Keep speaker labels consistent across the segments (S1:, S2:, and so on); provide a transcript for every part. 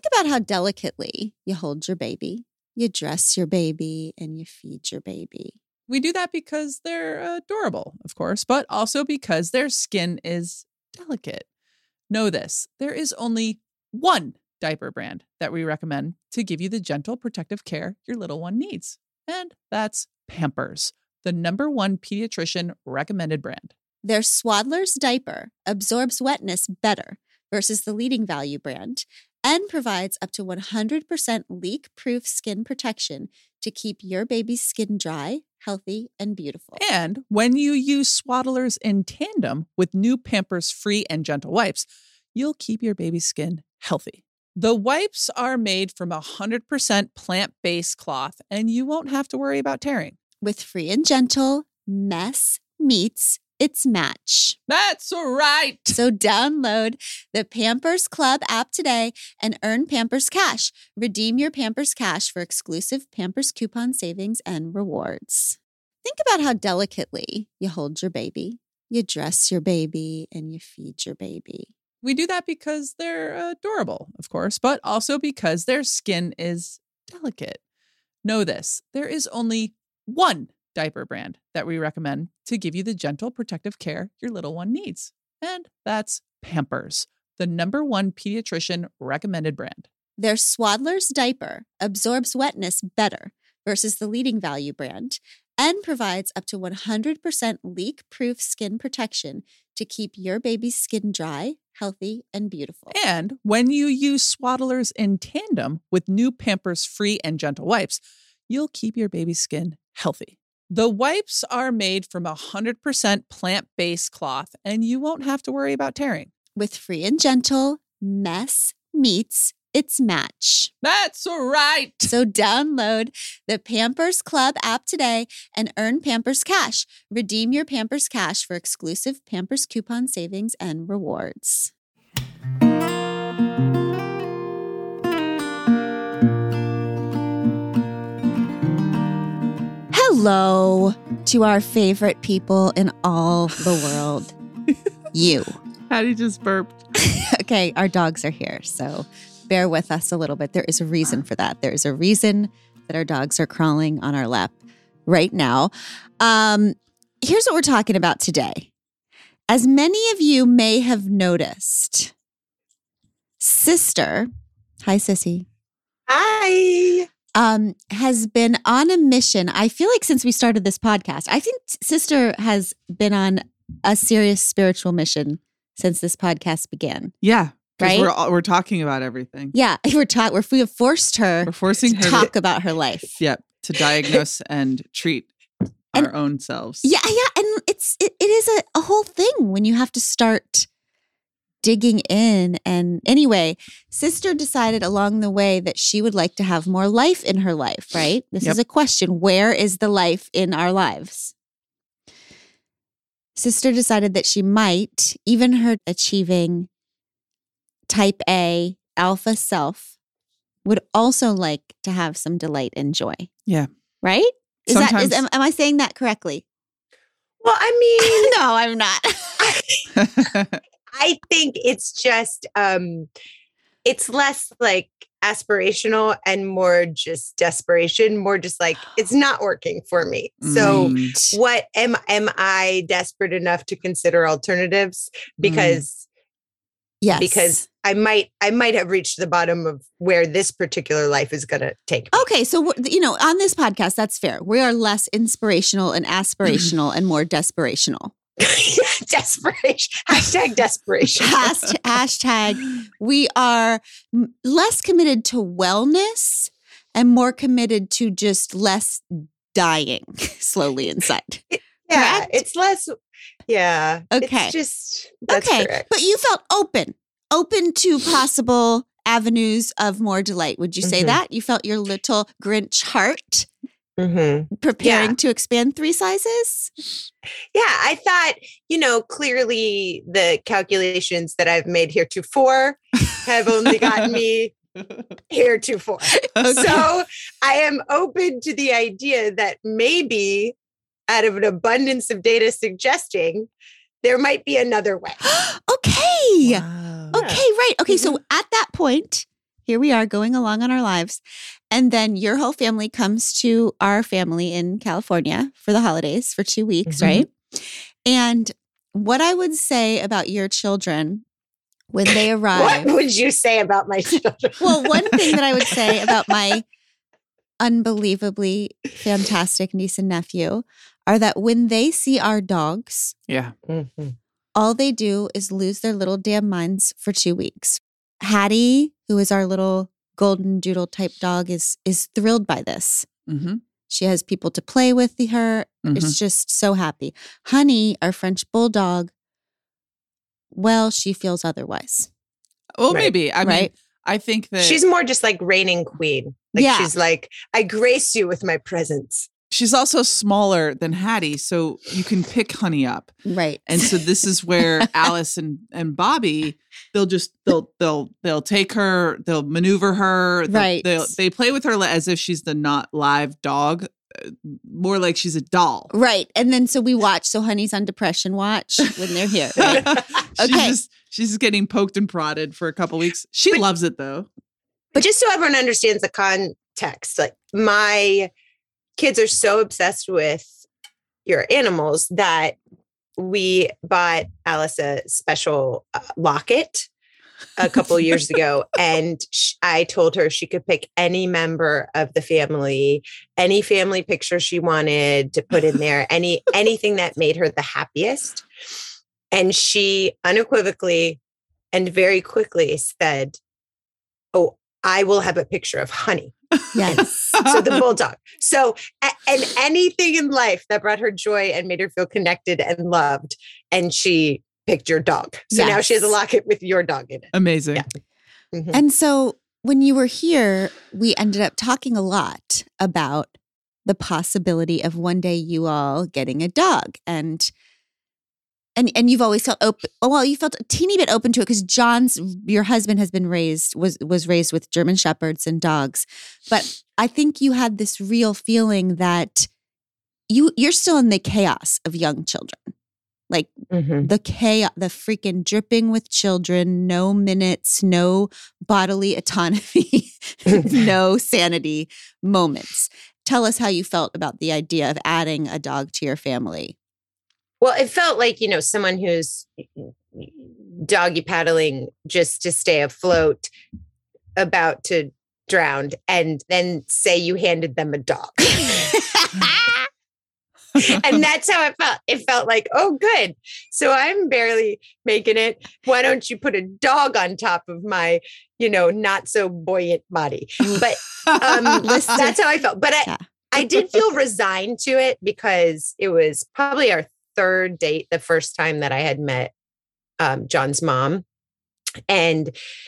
S1: Think about how delicately you hold your baby, you dress your baby, and you feed your baby.
S2: We do that because they're adorable, of course, but also because their skin is delicate. Know this, there is only one diaper brand that we recommend to give you the gentle protective care your little one needs. And that's Pampers, the #1 pediatrician recommended brand.
S1: Their Swaddler's diaper absorbs wetness better versus the leading value brand and provides up to 100% leak-proof skin protection to keep your baby's skin dry, healthy, and beautiful.
S2: And when you use Swaddlers in tandem with new Pampers Free and Gentle wipes, you'll keep your baby's skin healthy. The wipes are made from 100% plant-based cloth, and you won't have to worry about tearing.
S1: With Free and Gentle, mess meets its match.
S2: That's right.
S1: So download the Pampers Club app today and earn Pampers Cash. Redeem your Pampers Cash for exclusive Pampers coupon savings and rewards. Think about how delicately you hold your baby, you dress your baby, and you feed your baby.
S2: We do that because they're adorable, of course, but also because their skin is delicate. Know this, there is only one diaper brand that we recommend to give you the gentle protective care your little one needs. And that's Pampers, the #1 pediatrician recommended brand.
S1: Their Swaddler's diaper absorbs wetness better versus the leading value brand and provides up to 100% leak-proof skin protection to keep your baby's skin dry, healthy, and beautiful.
S2: And when you use Swaddlers in tandem with new Pampers Free and Gentle wipes, you'll keep your baby's skin healthy. The wipes are made from 100% plant-based cloth, and you won't have to worry about tearing.
S1: With Free and Gentle, mess meets its match.
S2: That's right.
S1: So download the Pampers Club app today and earn Pampers Cash. Redeem your Pampers Cash for exclusive Pampers coupon savings and rewards. Hello to our favorite people in all the world. You.
S2: Hattie just burped.
S1: Okay, our dogs are here, so bear with us a little bit. There is a reason for that. There is a reason that our dogs are crawling on our lap right now. Here's what we're talking about today. As many of you may have noticed, Sister, hi Sissy.
S3: Hi.
S1: Has been on a mission. I feel like since we started this podcast, I think Sister has been on a serious spiritual mission since this podcast began.
S4: Yeah.
S1: Right?
S4: We're talking about everything.
S1: Yeah. We have forced her
S4: We're forcing
S1: to
S4: her
S1: talk about her life.
S4: Yeah, to diagnose and treat our own selves.
S1: Yeah. And it is a whole thing when you have to start digging in. And anyway, Sister decided along the way that she would like to have more life in her life, right? This is a question. Where is the life in our lives? Sister decided that she might, even her achieving type A alpha self, would also like to have some delight and joy.
S4: Yeah.
S1: Right? Am I saying that correctly?
S3: Well, I mean,
S1: no, I'm not.
S3: I think it's just, it's less like aspirational and more just desperation, more just like, it's not working for me. So what am I desperate enough to consider alternatives? Because I might have reached the bottom of where this particular life is going to take me.
S1: Okay. So, on this podcast, that's fair. We are less inspirational and aspirational and more desperational.
S3: Desperation. Hashtag desperation.
S1: Hashtag we are less committed to wellness and more committed to just less dying slowly inside.
S3: Yeah.
S1: Correct?
S3: It's less. Yeah.
S1: Okay.
S3: It's just, that's
S1: okay.
S3: correct.
S1: But you felt open to possible avenues of more delight. Would you say that? You felt your little Grinch heart preparing to expand 3 sizes?
S3: Yeah, I thought, clearly the calculations that I've made heretofore have only gotten me heretofore. Okay. So I am open to the idea that maybe out of an abundance of data suggesting there might be another way.
S1: Okay.
S4: Wow.
S1: Okay, right. Okay, so at that point, here we are going along on our lives. And then your whole family comes to our family in California for the holidays for 2 weeks, right? And what I would say about your children when they arrive.
S3: What would you say about my children?
S1: Well, one thing that I would say about my unbelievably fantastic niece and nephew are that when they see our dogs, all they do is lose their little damn minds for 2 weeks. Hattie, who is our little golden doodle type dog, is thrilled by this. She has people to play with her. It's just so happy. Honey, our French bulldog, well, she feels otherwise.
S2: Well, maybe. I mean, I think that
S3: she's more just like reigning queen. Like she's like, I grace you with my presence.
S2: She's also smaller than Hattie, so you can pick Honey up.
S1: Right.
S2: And so this is where Alice and Bobby, they'll take her, they'll maneuver her. They play with her as if she's the not live dog, more like she's a doll.
S1: Right. And then so we watch. So Honey's on depression watch when they're here. Right? Okay.
S2: She's just getting poked and prodded for a couple weeks. She loves it though.
S3: But just so everyone understands the context, like my kids are so obsessed with your animals that we bought Alice a special locket a couple of years ago. And I told her she could pick any member of the family, any family picture she wanted to put in there, anything that made her the happiest. And she unequivocally and very quickly said, "Oh, I will have a picture of Honey."
S1: Yes.
S3: So the bulldog. So, and anything in life that brought her joy and made her feel connected and loved. And she picked your dog. So now she has a locket with your dog in it.
S2: Amazing.
S3: Yeah.
S1: And so when you were here, we ended up talking a lot about the possibility of one day you all getting a dog. And you've always felt open. Well, you felt a teeny bit open to it because your husband has been was raised with German Shepherds and dogs. But I think you had this real feeling that you're still in the chaos of young children. Like the chaos, the freaking dripping with children, no minutes, no bodily autonomy, no sanity moments. Tell us how you felt about the idea of adding a dog to your family.
S3: Well, it felt like, someone who's doggy paddling just to stay afloat, about to drown, and then say you handed them a dog. And that's how it felt. It felt like, oh, good. So I'm barely making it. Why don't you put a dog on top of my, not so buoyant body? But that's how I felt. But I did feel resigned to it because it was probably our third date, the first time that I had met John's mom. And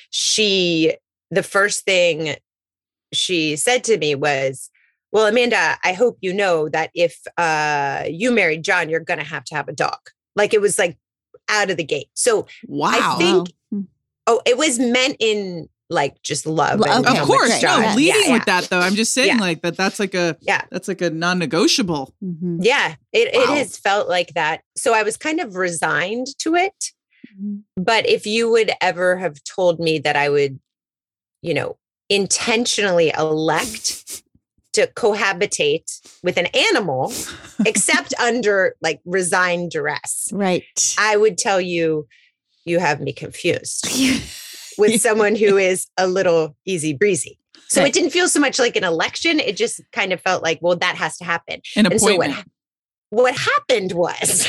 S3: the first thing she said to me was, "Well, Amanda, I hope you know that if you married John, you're going to have a dog." Like it was like out of the gate. So I think, it was meant in like just love. And,
S2: of course. No, leading with that though. I'm just saying that's like a non-negotiable.
S1: Mm-hmm.
S3: Yeah, it has felt like that. So I was kind of resigned to it. Mm-hmm. But if you would ever have told me that I would, intentionally elect to cohabitate with an animal, except under like resigned duress,
S1: right,
S3: I would tell you, you have me confused with someone who is a little easy breezy. So it didn't feel so much like an election. It just kind of felt like, well, that has to happen.
S2: An appointment.
S3: So what happened was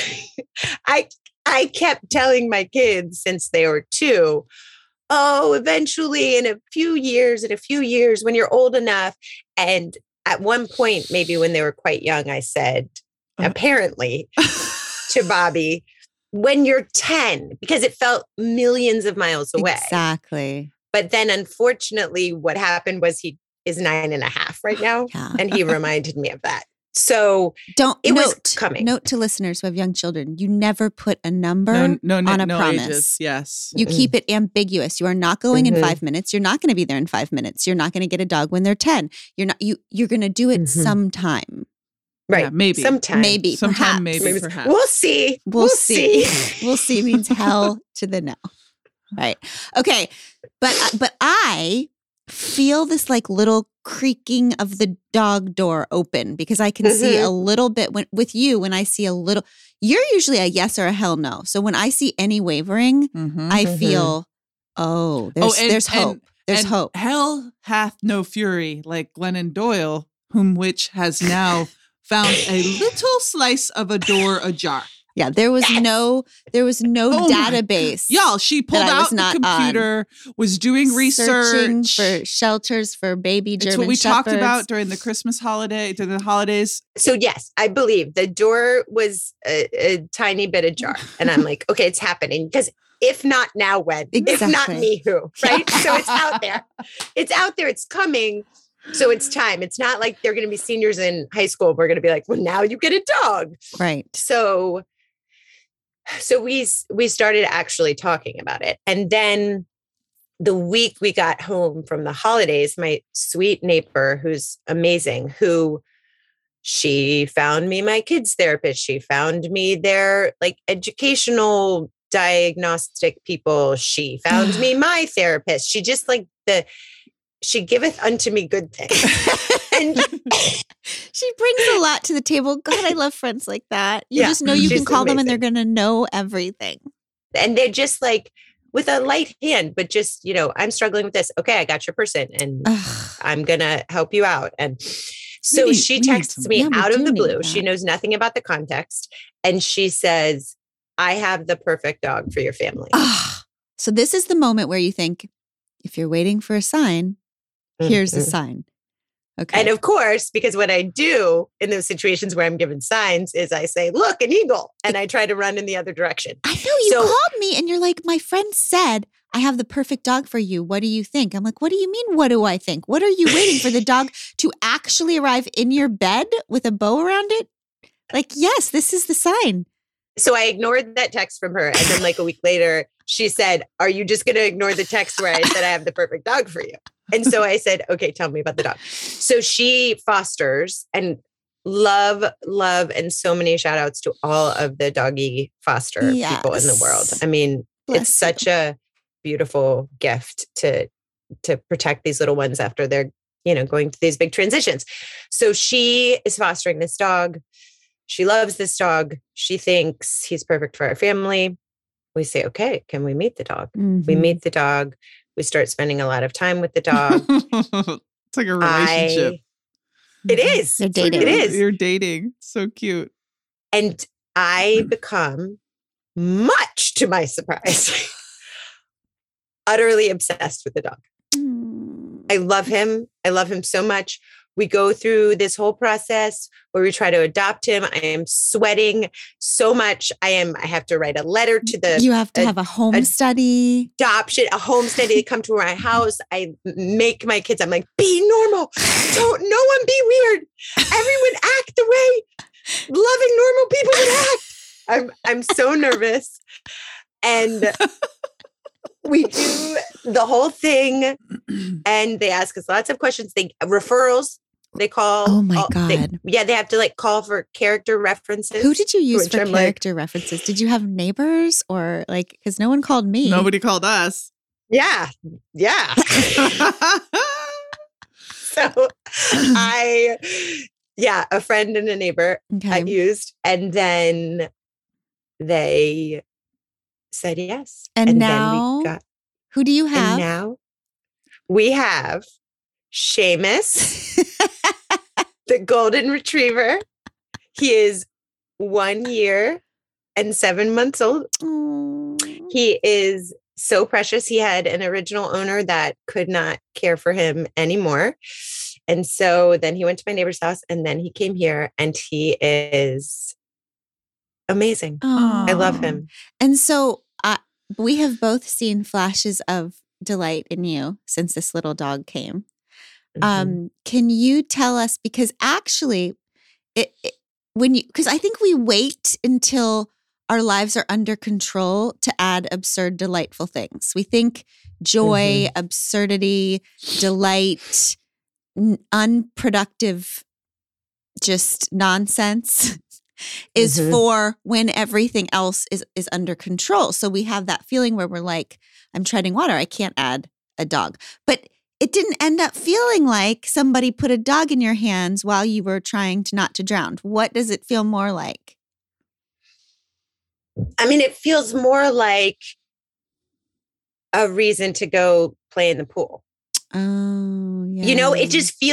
S3: I kept telling my kids since they were 2, eventually in a few years, when you're old enough. And at one point, maybe when they were quite young, I said, apparently to Bobby, when you're 10, because it felt millions of miles away.
S1: Exactly.
S3: But then unfortunately, what happened was he is 9.5 right now.
S1: Yeah.
S3: And he reminded me of that. So was coming.
S1: Note to listeners who have young children, you never put a number on a promise.
S2: Ages. Yes.
S1: You keep it ambiguous. You are not going in 5 minutes. You're not going to be there in 5 minutes. You're not going to get a dog when they're 10. You're going to do it sometime.
S3: Right.
S2: Yeah, maybe.
S3: Sometime.
S1: Maybe.
S2: Sometime,
S1: Perhaps.
S2: maybe. Perhaps.
S3: We'll see.
S1: We'll see. We'll see means hell to the no. Right. Okay. But I feel this like little creaking of the dog door open because I can see a little bit with you when I see a little, you're usually a yes or a hell no. So when I see any wavering, I feel, there's hope. There's hope.
S4: Hell hath no fury like Glennon Doyle, whom which has now found a little slice of a door ajar.
S1: Yeah, there was no database.
S4: Y'all, she pulled out the computer, was doing
S1: searching
S4: research
S1: for shelters for baby German
S4: It's what we
S1: shepherds.
S4: talked about during the Christmas holiday, during the holidays.
S3: So yes, I believe the door was a tiny bit ajar. And I'm like, okay, it's happening. Because if not now, when?
S1: Exactly.
S3: If not me, who? Right? So it's out there. It's out there. It's coming. So it's time. It's not like they're going to be seniors in high school. We're going to be like, well, now you get a dog.
S1: Right.
S3: So we started actually talking about it. And then the week we got home from the holidays, my sweet neighbor, who's amazing, she found me my kids therapist. She found me their like educational diagnostic people. She found me my therapist. She just like she giveth unto me good things. And
S1: she brings a lot to the table. God, I love friends like that. You just know you can call them and they're going to know everything.
S3: And they're just like with a light hand, but just, I'm struggling with this. Okay, I got your person and I'm going to help you out. And so she texts me out of the blue. She knows nothing about the context. And she says, I have the perfect dog for your family.
S1: So this is the moment where you think, if you're waiting for a sign, here's a sign. Okay.
S3: And of course, because what I do in those situations where I'm given signs is I say, look, an eagle. And I try to run in the other direction.
S1: I know you called me and you're like, my friend said, I have the perfect dog for you. What do you think? I'm like, what do you mean? What do I think? What are you waiting for the dog to actually arrive in your bed with a bow around it? Like, yes, this is the sign.
S3: So I ignored that text from her. And then like a week later, she said, are you just going to ignore the text where I said I have the perfect dog for you? And so I said, okay, tell me about the dog. So she fosters and love, and so many shout outs to all of the doggy foster people in the world. I mean, it's such a beautiful gift to protect these little ones after they're, going through these big transitions. So she is fostering this dog. She loves this dog. She thinks he's perfect for our family. We say, okay, can we meet the dog? We meet the dog. We start spending a lot of time with the dog.
S4: It's like a relationship.
S3: It is.
S1: They're dating.
S3: It is.
S4: You're dating. So cute.
S3: And I become, much to my surprise, utterly obsessed with the dog. I love him. I love him so much. We go through this whole process where we try to adopt him. I am sweating so much. I have to write a letter to the.
S1: You have to have a home study.
S3: Adoption, a home study. They come to my house. I make my kids. I'm like, be normal. No one be weird. Everyone act the way loving normal people would act. I'm so nervous, and we do the whole thing, and they ask us lots of questions. Referrals. They call.
S1: Oh my God.
S3: They have to like call for character references.
S1: Who did you use for character references? Did you have neighbors or like, because no one called me.
S4: Nobody called us.
S3: Yeah. So a friend and a neighbor I used, and then they said yes.
S1: And now who do you have?
S3: And now we have Seamus, the golden retriever. He is 1 year and 7 months old.
S1: Aww.
S3: He is so precious. He had an original owner that could not care for him anymore. And so then he went to my neighbor's house and then he came here and he is amazing.
S1: Aww.
S3: I love him.
S1: And so we have both seen flashes of delight in you since this little dog came. Can you tell us, because actually because I think we wait until our lives are under control to add absurd, delightful things. We think joy, absurdity, delight, unproductive, just nonsense is for when everything else is under control. So we have that feeling where we're like, I'm treading water. I can't add a dog. But it didn't end up feeling like somebody put a dog in your hands while you were trying to not to drown. What does it feel more like?
S3: I mean, it feels more like a reason to go play in the pool.
S1: Oh, yeah.
S3: You know, it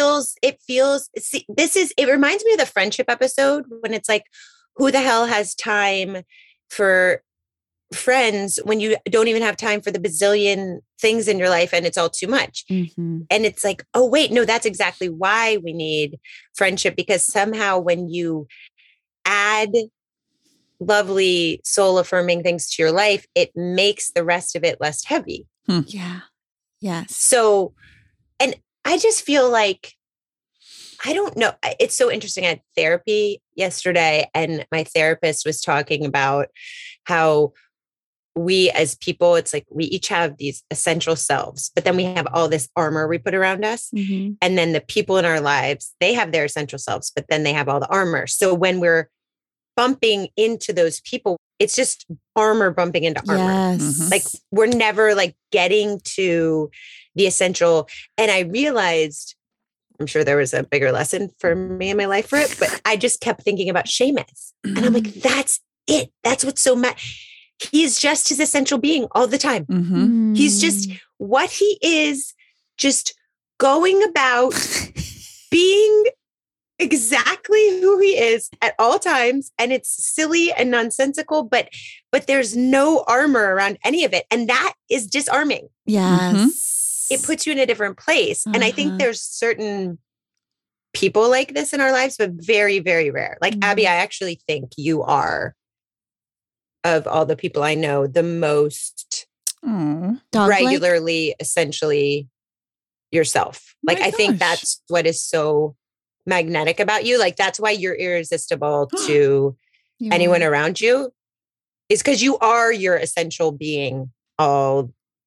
S3: reminds me of the friendship episode when it's like, who the hell has time for friends when you don't even have time for the bazillion things in your life and it's all too much.
S1: Mm-hmm.
S3: And it's like, oh, wait, no, that's exactly why we need friendship, because somehow when you add lovely soul affirming things to your life, it makes the rest of it less heavy.
S1: Yeah. Yes.
S3: So, and I just feel like, I don't know. It's so interesting. I had therapy yesterday and my therapist was talking about how we as people, it's like we each have these essential selves, but then we have all this armor we put around us.
S1: Mm-hmm.
S3: And then the people in our lives, they have their essential selves, but then they have all the armor. So when we're bumping into those people, it's just armor bumping into armor.
S1: Yes.
S3: Like we're never like getting to the essential. And I realized, I'm sure there was a bigger lesson for me in my life for it, but I just kept thinking about Seamus. And I'm like, that's it. That's what's so mad. He's just his essential being all the time.
S2: Mm-hmm.
S3: He's just what he is, just going about being exactly who he is at all times. And it's silly and nonsensical, but there's no armor around any of it. And that is disarming.
S1: Yes.
S3: It puts you in a different place. And I think there's certain people like this in our lives, but very, very rare. Like Abby, I actually think you are, of all the people I know, the most regularly, essentially yourself. Like, I think that's what is so magnetic about you. Like, that's why you're irresistible to anyone around you, is because you are your essential being a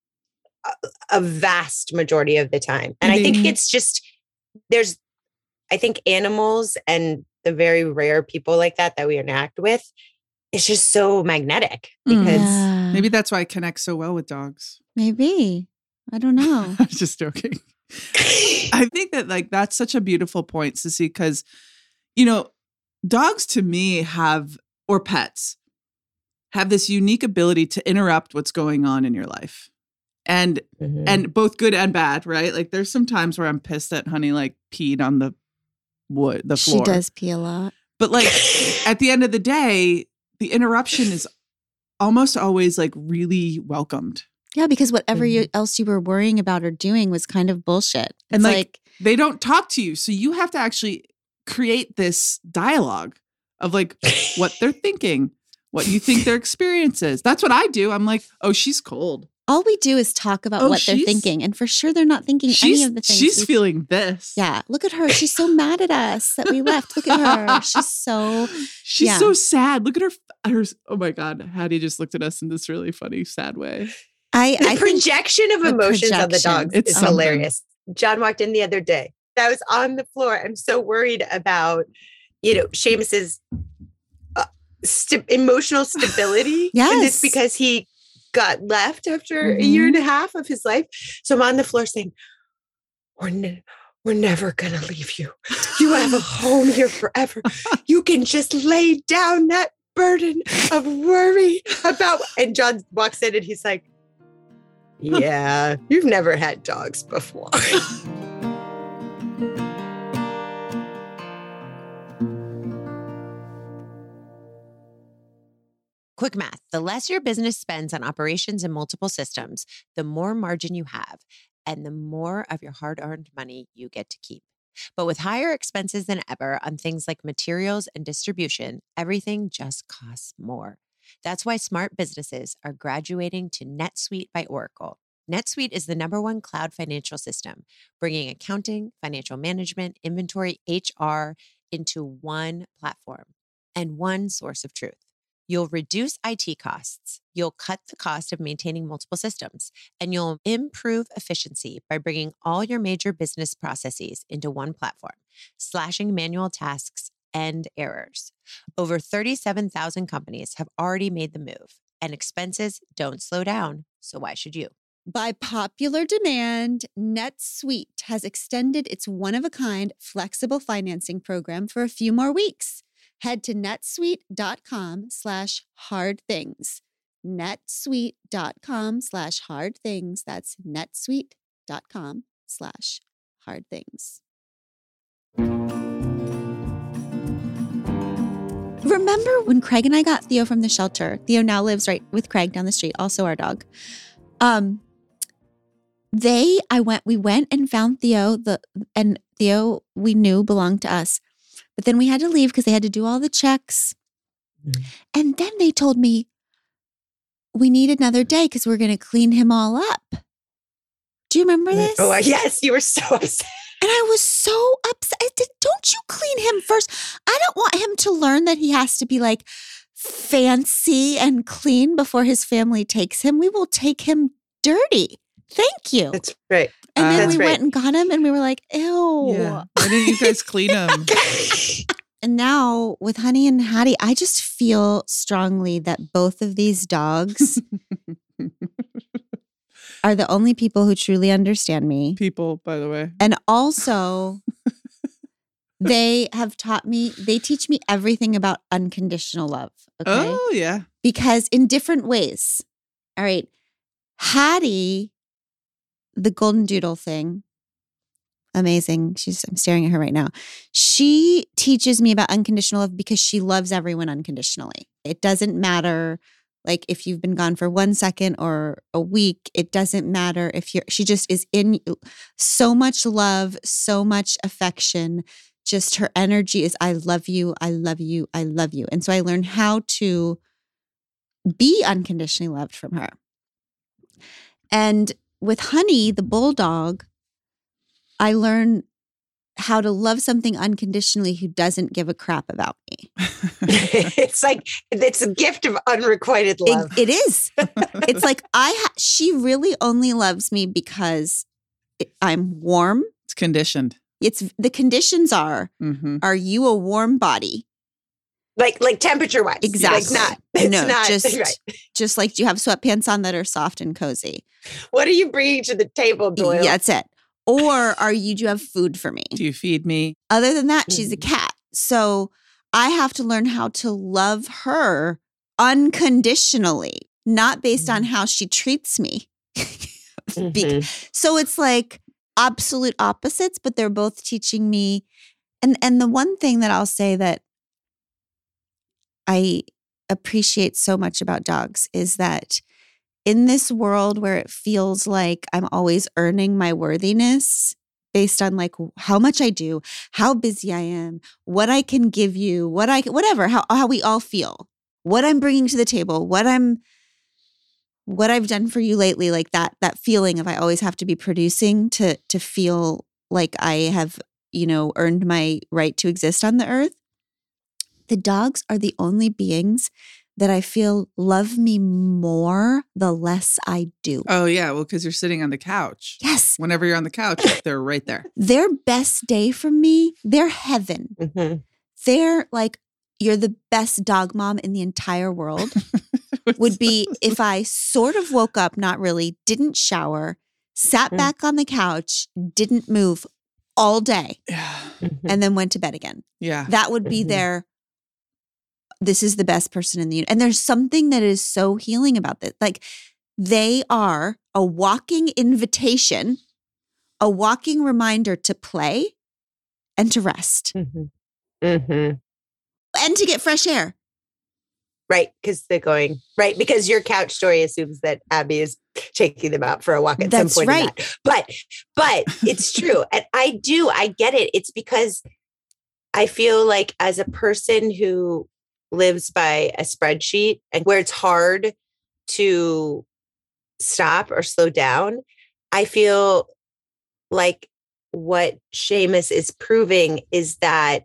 S3: vast majority of the time. And I think it's just, I think animals and the very rare people like that we interact with, it's just so magnetic because
S2: maybe that's why I connect so well with dogs.
S1: Maybe. I don't know.
S2: I'm just joking. I think that like that's such a beautiful point, Sissy, because, you know, dogs to me or pets have this unique ability to interrupt what's going on in your life. And both good and bad, right? Like there's some times where I'm pissed that Honey like peed on the floor.
S1: She does pee a lot.
S2: But like at the end of the day, the interruption is almost always like really welcomed.
S1: Yeah, because whatever else you were worrying about or doing was kind of bullshit. It's
S2: and like they don't talk to you. So you have to actually create this dialogue of like what they're thinking, what you think their experience is. That's what I do. I'm like, oh, she's cold.
S1: All we do is talk about what they're thinking. And for sure, they're not thinking any of the things.
S2: She's feeling this.
S1: Yeah. Look at her. She's so mad at us that we left. Look at her. She's so
S2: sad. Look at her. Oh my God. Hattie just looked at us in this really funny, sad way.
S3: The projection of emotions on the dogs is hilarious. John walked in the other day. I was on the floor. I'm so worried about, Seamus's emotional stability.
S1: Yes.
S3: And it's because he got left after a year and a half of his life. So I'm on the floor saying, we're never going to leave you. You have a home here forever. You can just lay down that burden of worry about. And John walks in and he's like, yeah, you've never had dogs before.
S5: Quick math. The less your business spends on operations and multiple systems, the more margin you have and the more of your hard-earned money you get to keep. But with higher expenses than ever on things like materials and distribution, everything just costs more. That's why smart businesses are graduating to NetSuite by Oracle. NetSuite is the #1 cloud financial system, bringing accounting, financial management, inventory, HR into one platform and one source of truth. You'll reduce IT costs, you'll cut the cost of maintaining multiple systems, and you'll improve efficiency by bringing all your major business processes into one platform, slashing manual tasks and errors. Over 37,000 companies have already made the move, and expenses don't slow down, so why should you?
S1: By popular demand, NetSuite has extended its one-of-a-kind flexible financing program for a few more weeks. Head to netsuite.com/hardthings. netsuite.com/hardthings. That's netsuite.com/hardthings. Remember when Craig and I got Theo from the shelter? Theo now lives right with Craig down the street, also our dog. We went and found Theo, and Theo we knew belonged to us. But then we had to leave because they had to do all the checks. And then they told me we need another day because we're going to clean him all up. Do you remember this?
S3: Oh, yes. You were so upset.
S1: And I was so upset. I said, don't you clean him first? I don't want him to learn that he has to be like fancy and clean before his family takes him. We will take him dirty. Thank you.
S3: That's right.
S1: And then
S3: That's
S1: we
S3: right.
S1: went and got him and we were like, ew.
S2: Yeah. Why didn't you guys clean them?
S1: And now with Honey and Hattie, I just feel strongly that both of these dogs are the only people who truly understand me.
S2: People, by the way.
S1: And also, they teach me everything about unconditional love. Okay.
S2: Oh, yeah.
S1: Because in different ways. All right. Hattie, the golden doodle thing, amazing. I'm staring at her right now. She teaches me about unconditional love because she loves everyone unconditionally. It doesn't matter like if you've been gone for 1 second or a week. It doesn't matter if she just is in so much love, so much affection. Just her energy is, I love you, I love you, I love you. And so I learned how to be unconditionally loved from her. And with Honey, the bulldog, I learned how to love something unconditionally who doesn't give a crap about me.
S3: It's like, it's a gift of unrequited love.
S1: It is. It's like she really only loves me because I'm warm.
S2: It's conditioned.
S1: The conditions are you a warm body?
S3: Like temperature wise.
S1: Exactly.
S3: Right.
S1: Just like, do you have sweatpants on that are soft and cozy?
S3: What are you bringing to the table, Doyle?
S1: Yeah, that's it. Or do you have food for me?
S2: Do you feed me?
S1: Other than that, she's a cat. So I have to learn how to love her unconditionally, not based on how she treats me. So it's like absolute opposites, but they're both teaching me. And the one thing that I'll say that I appreciate so much about dogs is that in this world where it feels like I'm always earning my worthiness based on like how much I do, how busy I am, what I can give you, whatever, how we all feel, what I'm bringing to the table, what I've done for you lately, like that feeling of I always have to be producing to feel like I have, earned my right to exist on the earth. The dogs are the only beings that I feel love me more the less I do.
S2: Oh, yeah. Well, because you're sitting on the couch.
S1: Yes.
S2: Whenever you're on the couch, they're right there.
S1: Their best day for me, they're heaven.
S3: Mm-hmm.
S1: They're like, you're the best dog mom in the entire world. Would be if I sort of woke up, not really, didn't shower, sat back on the couch, didn't move all day, and then went to bed again.
S2: Yeah.
S1: That would be this is the best person in the universe. And there's something that is so healing about this. Like they are a walking invitation, a walking reminder to play and to rest and to get fresh air.
S3: Right. Because because your couch story assumes that Abby is taking them out for a walk at some point.
S1: Right.
S3: But it's true. And I get it. It's because I feel like as a person who lives by a spreadsheet and where it's hard to stop or slow down, I feel like what Seamus is proving is that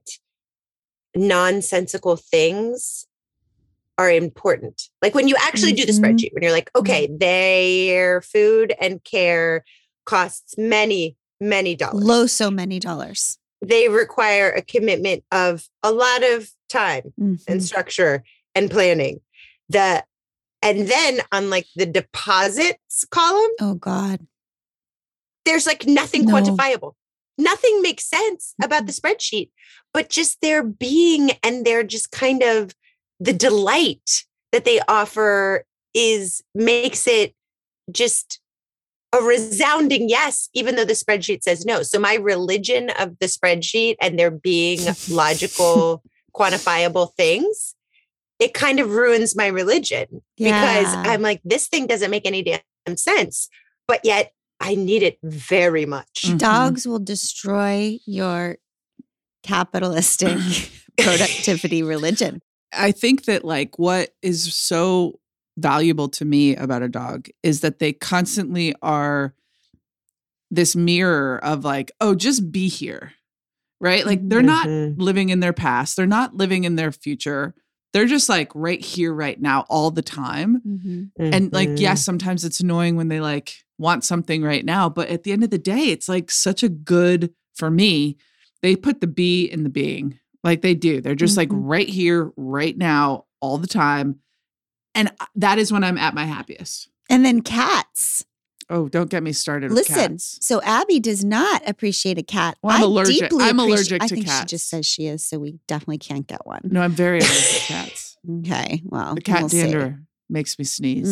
S3: nonsensical things are important. Like when you actually do the spreadsheet, when you're like, okay, their food and care costs many, many dollars.
S1: So many dollars.
S3: They require a commitment of a lot of time and structure and planning. The And then on like the deposits column,
S1: Oh God.
S3: there's like nothing
S1: No.
S3: quantifiable. Nothing makes sense about the spreadsheet, but just their being and their just kind of the delight that they offer makes it just a resounding yes, even though the spreadsheet says no. So my religion of the spreadsheet and there being logical, quantifiable things, it kind of ruins my religion because I'm like, this thing doesn't make any damn sense, but yet I need it very much.
S1: Dogs will destroy your capitalistic productivity religion.
S2: I think that like what is so valuable to me about a dog is that they constantly are this mirror of like, oh, just be here, right? Like they're not living in their past. They're not living in their future. They're just like right here, right now, all the time. And like, yes, sometimes it's annoying when they like want something right now, but at the end of the day, it's like such a good, for me, they put the be in the being. Like they do. They're just like right here, right now, all the time. And that is when I'm at my happiest.
S1: And then cats.
S2: Oh, don't get me started with
S1: Listen,
S2: cats.
S1: so Abby does not appreciate a cat.
S2: Well, I'm allergic.
S1: deeply
S2: I'm
S1: appreciate-
S2: allergic
S1: I
S2: to
S1: think
S2: cats.
S1: she just says she is, so we definitely can't get one.
S2: No, I'm very allergic to cats.
S1: Okay, well,
S2: The cat
S1: we'll see.
S2: dander makes me sneeze.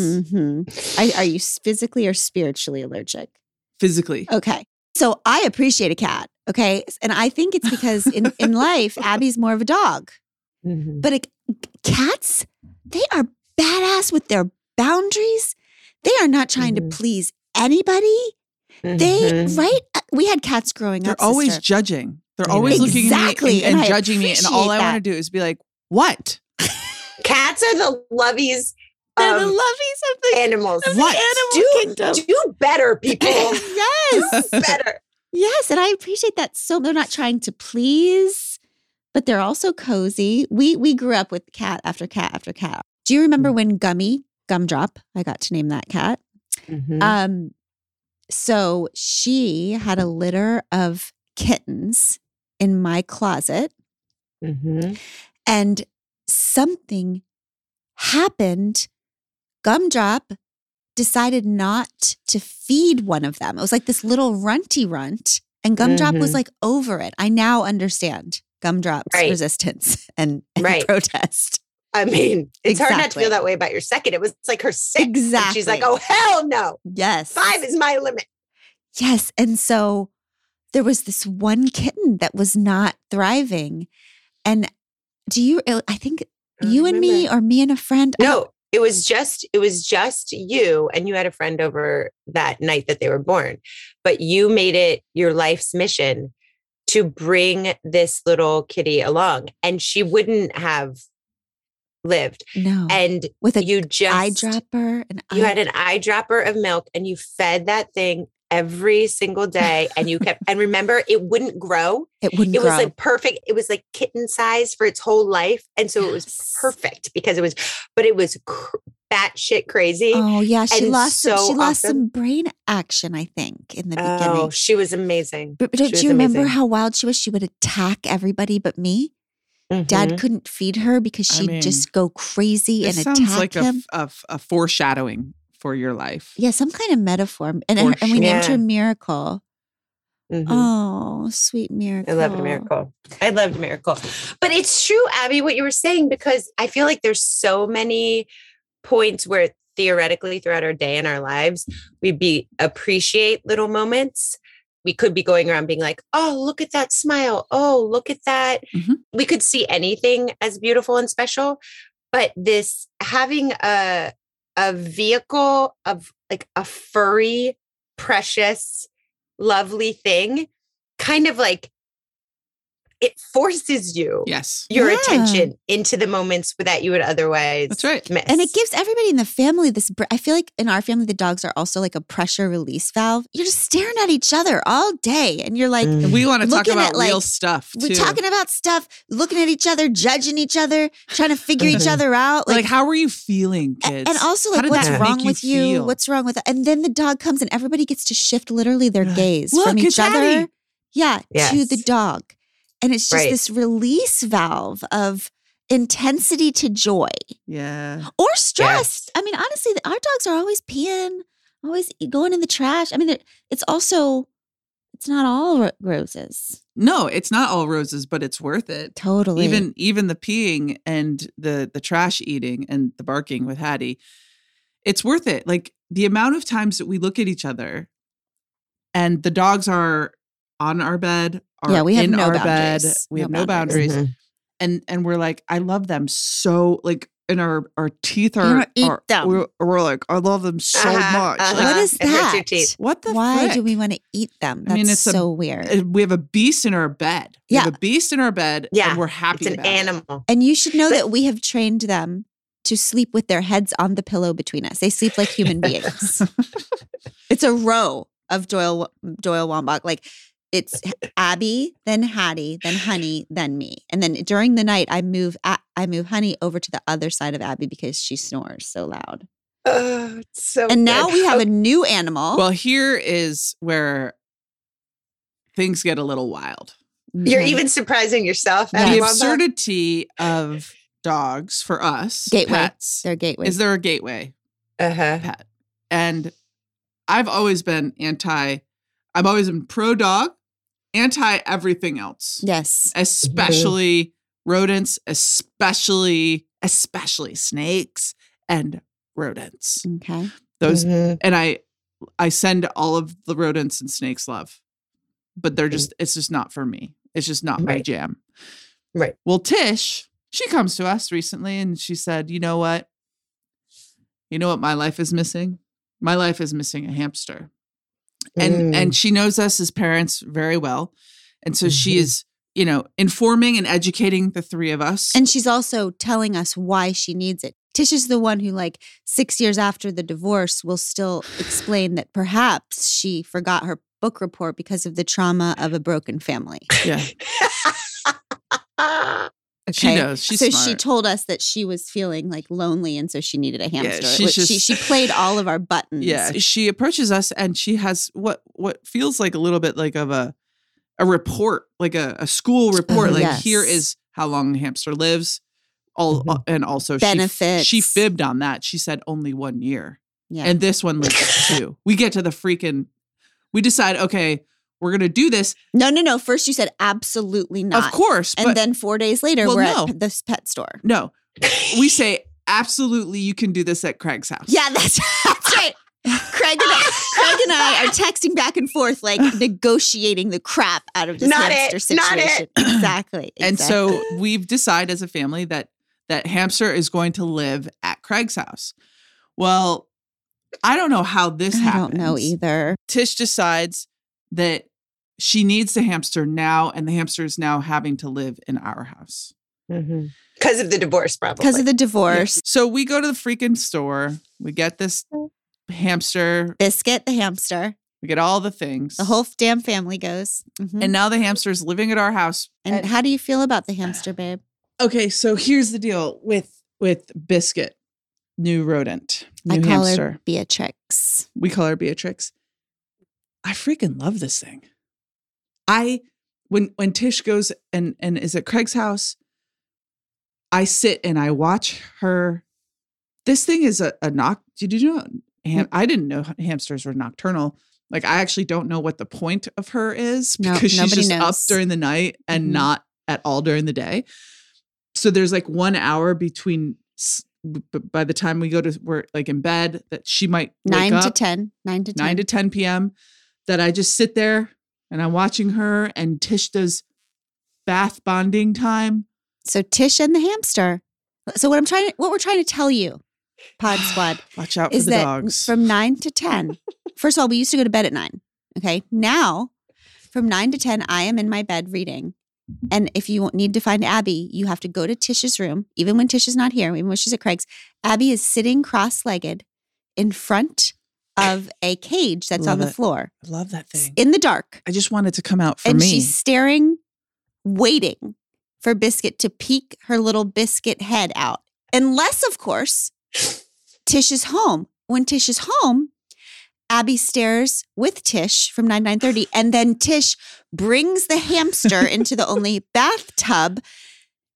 S1: Are you physically or spiritually allergic?
S2: Physically.
S1: Okay. So I appreciate a cat. Okay. And I think it's because in life, Abby's more of a dog. But cats, they are badass with their boundaries. They are not trying to please anybody. They, right? We had cats growing
S2: They're
S1: up.
S2: always
S1: sister.
S2: judging. They're always looking
S1: Exactly,
S2: at me and
S1: and I
S2: judging me. And all I
S1: appreciate
S2: want to
S1: that.
S2: do is be like, what?
S3: Cats are the lovies
S1: They're the
S3: of
S1: lovies of the
S3: animals.
S2: What?
S1: kingdom.
S3: Do better, people.
S1: Yes.
S3: Do better.
S1: Yes, and I appreciate that. So they're not trying to please, but they're also cozy. We grew up with cat after cat after cat. Do you remember when Gumdrop, I got to name that cat. So she had a litter of kittens in my closet, and something happened. Gumdrop decided not to feed one of them. It was like this little runty runt, and Gumdrop was like over it. I now understand Gumdrop's resistance and protest.
S3: I mean, it's hard not to
S1: Exactly.
S3: feel that way about your second. It was like her sixth. And
S1: Exactly.
S3: she's like, oh, hell no.
S1: Yes.
S3: 5 is my limit.
S1: Yes. And so there was this one kitten that was not thriving. And I think you and me or me and a friend.
S3: No, it was just you, and you had a friend over that night that they were born, but you made it your life's mission to bring this little kitty along, and she wouldn't have lived.
S1: No.
S3: And
S1: with a
S3: you just
S1: eyedropper.
S3: You had an eyedropper of milk, and you fed that thing every single day, and you kept, and remember, it wouldn't grow.
S1: It wouldn't
S3: It
S1: grow.
S3: was like perfect. It was like kitten size for its whole life. And so it was perfect because it was batshit crazy.
S1: Oh yeah, she
S3: and
S1: lost
S3: so
S1: some
S3: awesome.
S1: brain action, I think, in the
S3: Oh,
S1: beginning.
S3: she was amazing.
S1: But
S3: She
S1: do
S3: was
S1: you remember
S3: amazing.
S1: how wild she was? She would attack everybody but me. Dad couldn't feed her because she'd just go crazy and
S2: It sounds
S1: attack
S2: like
S1: him.
S2: a foreshadowing for your life.
S1: Yeah, some kind of metaphor. And
S2: For
S1: we named
S3: sure.
S1: her Miracle.
S3: Mhm.
S1: Oh, sweet Miracle.
S3: I loved Miracle. I loved Miracle. But it's true, Abby, what you were saying, because I feel like there's so many points where theoretically throughout our day and our lives, we appreciate little moments. We could be going around being like, oh, look at that smile. Oh, look at that. We could see anything as beautiful and special. But this having a vehicle of like a furry, precious, lovely thing, kind of like it forces your
S1: Yeah.
S3: attention into the moments that you would otherwise
S2: That's right.
S3: miss.
S1: And it gives everybody in the family this. I feel like in our family, the dogs are also like a pressure release valve. You're just staring at each other all day, and you're like,
S2: And we want to talk
S1: Looking
S2: about
S1: at, like,
S2: real stuff too.
S1: we're talking about stuff, looking at each other, judging each other, trying to figure each other out.
S2: like, how are you feeling,
S1: A-
S2: kids?
S1: And also,
S2: How
S1: like,
S2: did
S1: what's
S2: that
S1: wrong
S2: make
S1: with you?
S2: feel?
S1: What's wrong with it? And then the dog comes and everybody gets to shift literally their gaze
S2: Look,
S1: from each
S2: it's
S1: other.
S2: Addie.
S1: Yeah, to
S3: Yes.
S1: the dog. And it's just
S3: Right.
S1: this release valve of intensity to joy
S4: Yeah.
S1: or stress.
S3: Yes.
S1: I mean, honestly, our dogs are always peeing, always going in the trash. I mean, it's not all roses.
S4: No, it's not all roses, but it's worth it.
S1: Totally.
S4: Even the peeing and the trash eating and the barking with Hattie, it's worth it. Like the amount of times that we look at each other and the dogs are on our bed, are
S1: we have
S4: in
S1: no
S4: our
S1: boundaries.
S4: bed. We
S1: No
S4: have no
S1: boundaries.
S4: boundaries. And we're like, I love them so, like, and our teeth
S1: You
S4: are,
S1: don't eat them.
S4: we're like, I love them so much. Like,
S1: What is
S3: It hurts your
S1: that?
S3: teeth.
S4: what the
S1: Why do
S4: frick?
S1: we want to eat them? That's
S4: I mean, it's
S1: so weird.
S4: We have a beast in our bed. We have
S1: Yeah.
S4: a beast in our bed.
S3: Yeah,
S4: And we're happy
S3: It's an
S4: about it.
S3: animal.
S1: And you should know that we have trained them to sleep with their heads on the pillow between us. They sleep like human beings. It's a row of Doyle Wambach. Like it's Abby, then Hattie, then Honey, then me. And then during the night, I move Honey over to the other side of Abby because she snores so loud.
S3: Oh, it's so
S1: And now
S3: good.
S1: we have a new animal.
S4: Well, here is where things get a little wild.
S3: You're
S1: Okay.
S3: even surprising yourself.
S1: Yeah.
S3: Abby
S4: The
S3: Wambach.
S4: absurdity of dogs for us,
S1: Gateway.
S4: pets,
S1: Their gateway.
S4: is there a gateway
S3: Uh-huh.
S4: pet? And I've always been pro dog, anti everything else,
S1: Yes.
S4: especially rodents, especially snakes and rodents.
S1: Okay.
S4: Those
S3: Mhm.
S4: and I send all of the rodents and snakes love, but it's just not for me. It's just not my
S3: Right.
S4: jam.
S3: Right.
S4: Well, Tish, she comes to us recently and she said, you know what my life is missing? My life is missing a hamster. And she knows us as parents very well. And so she is, informing and educating the three of us.
S1: And she's also telling us why she needs it. Tish is the one who, 6 years after the divorce, will still explain that perhaps she forgot her book report because of the trauma of a broken family.
S4: Yeah. She knows. She's
S1: so
S4: smart.
S1: she told us that she was feeling lonely, and so she needed a hamster.
S4: she's just-
S1: she played all of our buttons.
S4: Yeah, she approaches us and she has what feels like a little bit like of a report, like a school report. Like
S1: yes.
S4: here is how long a hamster lives. And also
S1: Benefits.
S4: She fibbed on that. She said only 1 year,
S1: Yeah.
S4: and this one lives 2. We get to we decide, okay, we're gonna do this.
S1: No. First you said absolutely not.
S4: Of course,
S1: And
S4: but
S1: then 4 days later,
S4: Well,
S1: we're
S4: no.
S1: at this pet store.
S4: no, we say absolutely you can do this at Craig's house.
S1: Yeah, that's right. Craig and I are texting back and forth, negotiating the crap out of this
S3: Not
S1: hamster
S3: it, not
S1: situation.
S3: it.
S1: Exactly.
S4: And so we've decided as a family that hamster is going to live at Craig's house. Well, I don't know how this
S1: I
S4: happens.
S1: don't know either.
S4: Tish decides that she needs the hamster now, and the hamster is now having to live in our house.
S3: Because of the divorce, probably.
S1: Because of the divorce.
S4: So we go to the freaking store. We get this hamster.
S1: Biscuit, the hamster.
S4: We get all the things.
S1: The whole damn family goes. Mhm.
S4: And now the hamster is living at our house.
S1: And how do you feel about the hamster, babe?
S4: Okay, so here's the deal with Biscuit, new rodent, new
S1: I call
S4: hamster.
S1: her Beatrix.
S4: We call her Beatrix. I freaking love this thing. When Tish goes and is at Craig's house, I sit and I watch her. This thing is a did you know? I didn't know hamsters were nocturnal. I actually don't know what the point of her is
S1: No,
S4: because she's
S1: nobody
S4: just up
S1: knows.
S4: during the night and
S1: Mhm.
S4: not at all during the day. So there's 1 hour between by the time we go to work, in bed, that she might wake
S1: 9
S4: up.
S1: to 10. 9 to 10.
S4: 9 to 10 p.m. that I just sit there and I'm watching her, and Tish does bath bonding time.
S1: So Tish and the hamster. So what we're trying to tell you, Pod Squad,
S4: Watch out for
S1: is
S4: the
S1: that
S4: dogs.
S1: from 9 to 10. First of all, we used to go to bed at 9. Okay. Now, from 9 to 10, I am in my bed reading. And if you need to find Abby, you have to go to Tish's room, even when Tish is not here, even when she's at Craig's. Abby is sitting cross-legged in front of a cage that's
S4: Love
S1: on the
S4: it.
S1: floor
S4: I love that thing.
S1: in the dark.
S4: I just want it to come out for
S1: And
S4: me.
S1: she's staring, waiting for Biscuit to peek her little biscuit head out. Unless, of course, Tish is home. When Tish is home, Abby stares with Tish from 9:30, and then Tish brings the hamster into the only bathtub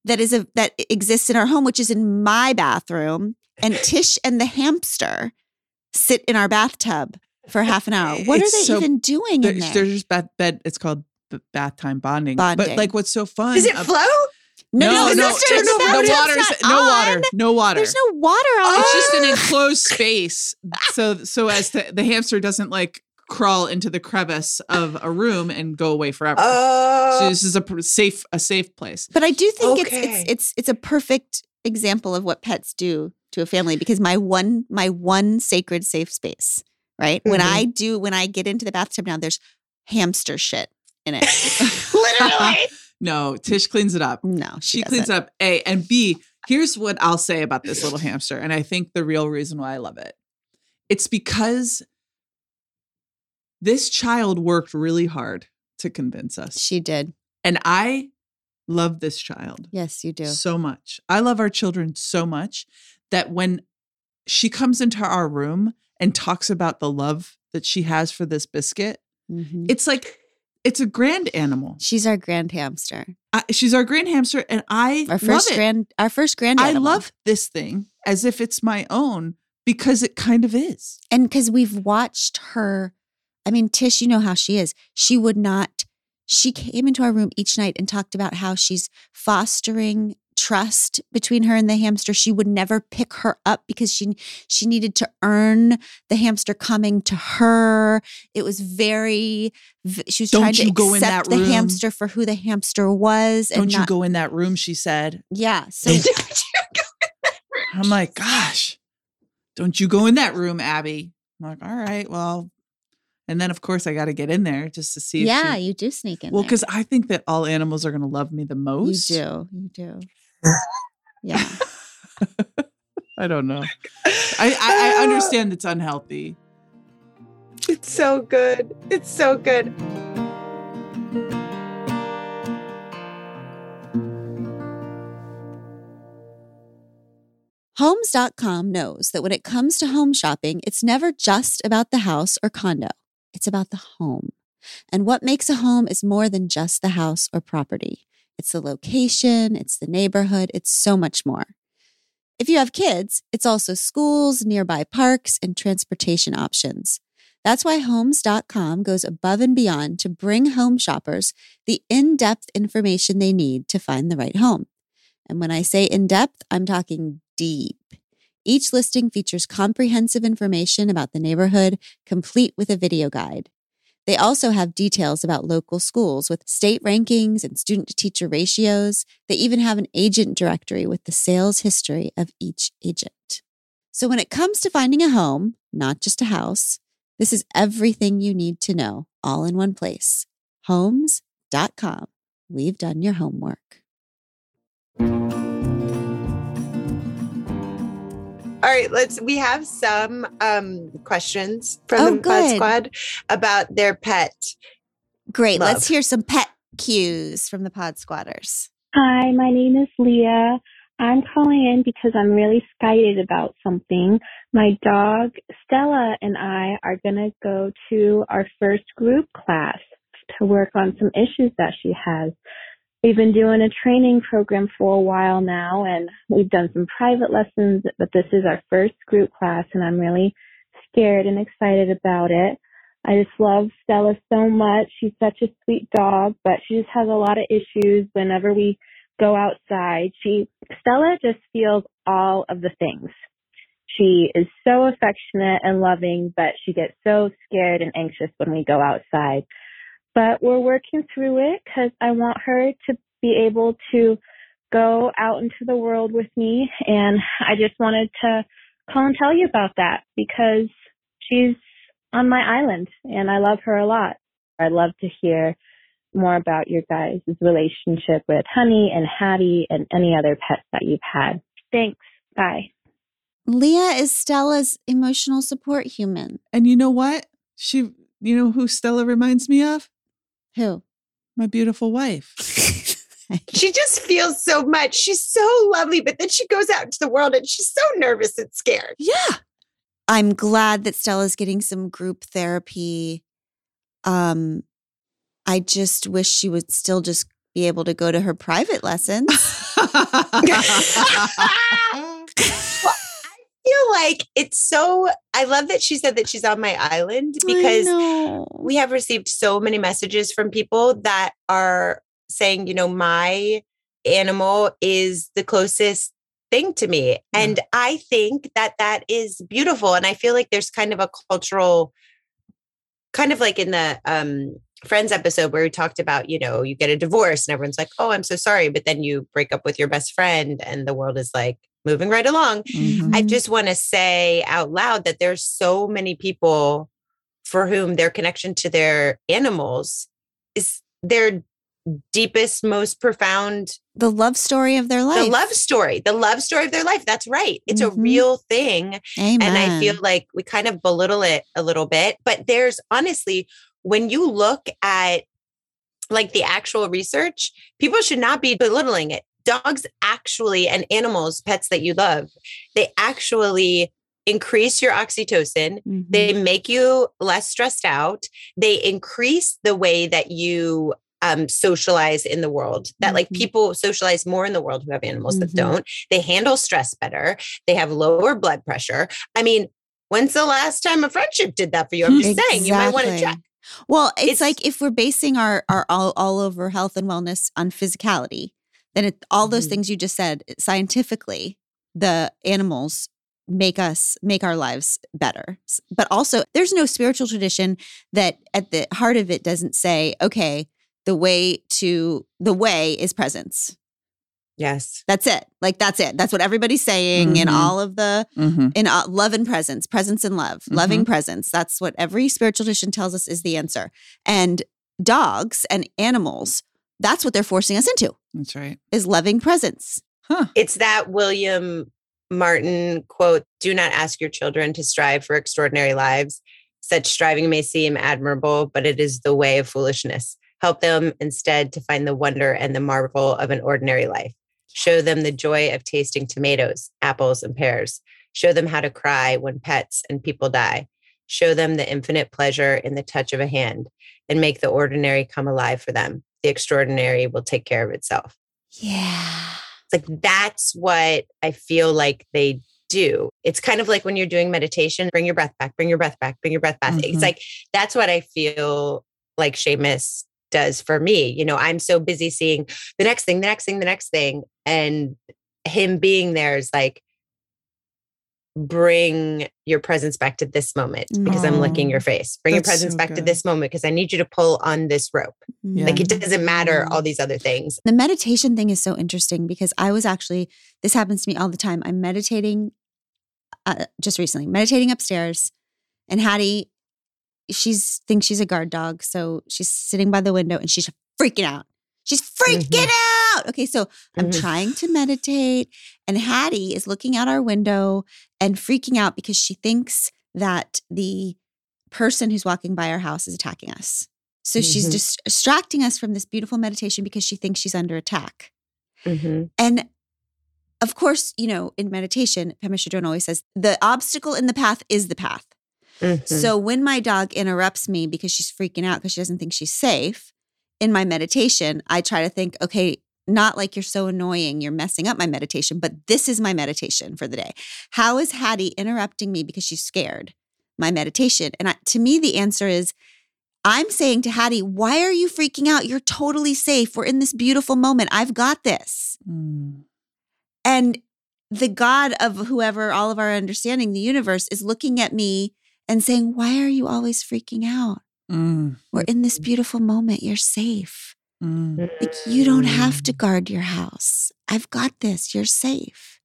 S1: that exists in our home, which is in my bathroom, and Tish and the hamster sit in our bathtub for half an hour. What are they even doing in there?
S4: They're just bed. It's called bath time bonding. But
S1: Bonding.
S4: like, what's so fun?
S3: Does it flow?
S1: No,
S4: No water. No water.
S1: There's no water on.
S4: It's just an enclosed space, so as the hamster doesn't like crawl into the crevice of a room and go away forever. So this is a safe place.
S1: But I do think it's a perfect example of what pets do to a family, because my one sacred safe space, right?
S3: Mm-hmm.
S1: When I get into the bathtub now, there's hamster shit in it.
S3: Literally.
S4: No, Tish cleans it up.
S1: No,
S4: she cleans it up. A and B. Here's what I'll say about this little hamster, and I think the real reason why I love it. It's because this child worked really hard to convince us.
S1: She did.
S4: And I love this child.
S1: Yes, you do.
S4: So much. I love our children so much that when she comes into our room and talks about the love that she has for this biscuit, it's like, it's a grand animal.
S1: She's our grand hamster.
S4: She's our grand hamster, and
S1: our first grand animal.
S4: I love this thing as if it's my own, because it kind of is.
S1: And because we've watched her. I mean, Tish, you know how she is. She came into our room each night and talked about how she's fostering trust between her and the hamster. She would never pick her up because she needed to earn the hamster coming to her. It was she was trying to accept the hamster for who the hamster was.
S4: Don't you go in that room, she said.
S1: Yeah. So
S4: I'm like, gosh, don't you go in that room, Abby. I'm like, all right, well. And then, of course, I got to get in there just to see.
S1: Yeah, you do sneak in there.
S4: Well, because I think that all animals are going to love me the most.
S1: You do. Yeah.
S4: I don't know. I understand it's unhealthy.
S3: It's so good. It's so good.
S1: Homes.com knows that when it comes to home shopping, it's never just about the house or condo. It's about the home. And what makes a home is more than just the house or property. It's the location, it's the neighborhood, it's so much more. If you have kids, it's also schools, nearby parks, and transportation options. That's why Homes.com goes above and beyond to bring home shoppers the in-depth information they need to find the right home. And when I say in-depth, I'm talking deep. Each listing features comprehensive information about the neighborhood, complete with a video guide. They also have details about local schools with state rankings and student-to-teacher ratios. They even have an agent directory with the sales history of each agent. So when it comes to finding a home, not just a house, this is everything you need to know, all in one place. Homes.com. We've done your homework.
S3: All right, we have some questions from the Pod Squad about their pet.
S1: Great.
S3: Love.
S1: Let's hear some pet cues from the Pod Squatters.
S6: Hi, my name is Leah. I'm calling in because I'm really excited about something. My dog, Stella, and I are going to go to our first group class to work on some issues that she has. We've been doing a training program for a while now, and we've done some private lessons, but this is our first group class, and I'm really scared and excited about it. I just love Stella so much. She's such a sweet dog, but she just has a lot of issues whenever we go outside. Stella just feels all of the things. She is so affectionate and loving, but she gets so scared and anxious when we go outside. But we're working through it because I want her to be able to go out into the world with me. And I just wanted to call and tell you about that because she's on my island and I love her a lot. I'd love to hear more about your guys' relationship with Honey and Hattie and any other pets that you've had. Thanks. Bye.
S1: Leah is Stella's emotional support human.
S4: And you know what? You know who Stella reminds me of?
S1: Who?
S4: My beautiful wife.
S3: She just feels so much. She's so lovely, but then she goes out into the world and she's so nervous and scared.
S4: Yeah.
S1: I'm glad that Stella's getting some group therapy. I just wish she would still just be able to go to her private lessons.
S3: I feel like it's so, I love that she said that she's on my island because we have received so many messages from people that are saying, my animal is the closest thing to me. And I think that that is beautiful. And I feel like there's kind of a cultural, kind of like in the Friends episode where we talked about, you get a divorce and everyone's like, oh, I'm so sorry. But then you break up with your best friend and the world is like moving right along.
S1: Mm-hmm.
S3: I just want to say out loud that there's so many people for whom their connection to their animals is their deepest, most profound.
S1: The love story of their life.
S3: The love story of their life. That's right. It's a real thing.
S1: Amen.
S3: And I feel like we kind of belittle it a little bit, but there's honestly, when you look at like the actual research, people should not be belittling it. Dogs actually, and animals, pets that you love, they actually increase your oxytocin.
S1: Mm-hmm.
S3: They make you less stressed out. They increase the way that you socialize in the world, that like people socialize more in the world who have animals that don't. They handle stress better. They have lower blood pressure. I mean, when's the last time a friendship did that for you? I'm just saying, you might want to check.
S1: Well, it's like if we're basing our all over health and wellness on physicality, then all those things you just said, scientifically, the animals make our lives better. But also, there's no spiritual tradition that at the heart of it doesn't say, okay, the way is presence.
S3: Yes.
S1: That's it. Like, that's it. That's what everybody's saying in all of the, in love and presence and love, loving presence. That's what every spiritual tradition tells us is the answer. And dogs and animals, that's what they're forcing us into.
S4: That's right.
S1: Is loving presence.
S4: Huh.
S3: It's that William Martin quote, do not ask your children to strive for extraordinary lives. Such striving may seem admirable, but it is the way of foolishness. Help them instead to find the wonder and the marvel of an ordinary life. Show them the joy of tasting tomatoes, apples, and pears. Show them how to cry when pets and people die. Show them the infinite pleasure in the touch of a hand and make the ordinary come alive for them. The extraordinary will take care of itself.
S1: Yeah.
S3: It's like, that's what I feel like they do. It's kind of like when you're doing meditation, bring your breath back, bring your breath back, bring your breath back. It's like, that's what I feel like Seamus does for me. I'm so busy seeing the next thing. And him being there is like, bring your presence back to this moment because I'm licking your face. Bring your presence back to this moment because I need you to pull on this rope.
S1: Yeah.
S3: Like, it doesn't matter all these other things.
S1: The meditation thing is so interesting because this happens to me all the time. I'm meditating just recently, meditating upstairs, and Hattie, thinks she's a guard dog. So she's sitting by the window and she's freaking out. She's freaking out. Okay, so I'm trying to meditate, and Hattie is looking out our window and freaking out because she thinks that the person who's walking by our house is attacking us. So she's distracting us from this beautiful meditation because she thinks she's under attack. And of course, in meditation, Pema Chodron always says, the obstacle in the path is the path. So when my dog interrupts me because she's freaking out because she doesn't think she's safe, in my meditation, I try to think, okay, not like you're so annoying, you're messing up my meditation, but this is my meditation for the day. How is Hattie interrupting me because she's scared? My meditation. And to me, the answer is, I'm saying to Hattie, why are you freaking out? You're totally safe. We're in this beautiful moment. I've got this. And the God of whoever, all of our understanding, the universe, is looking at me and saying, why are you always freaking out? We're in this beautiful moment. You're safe. Like, you don't have to guard your house. I've got this. You're safe.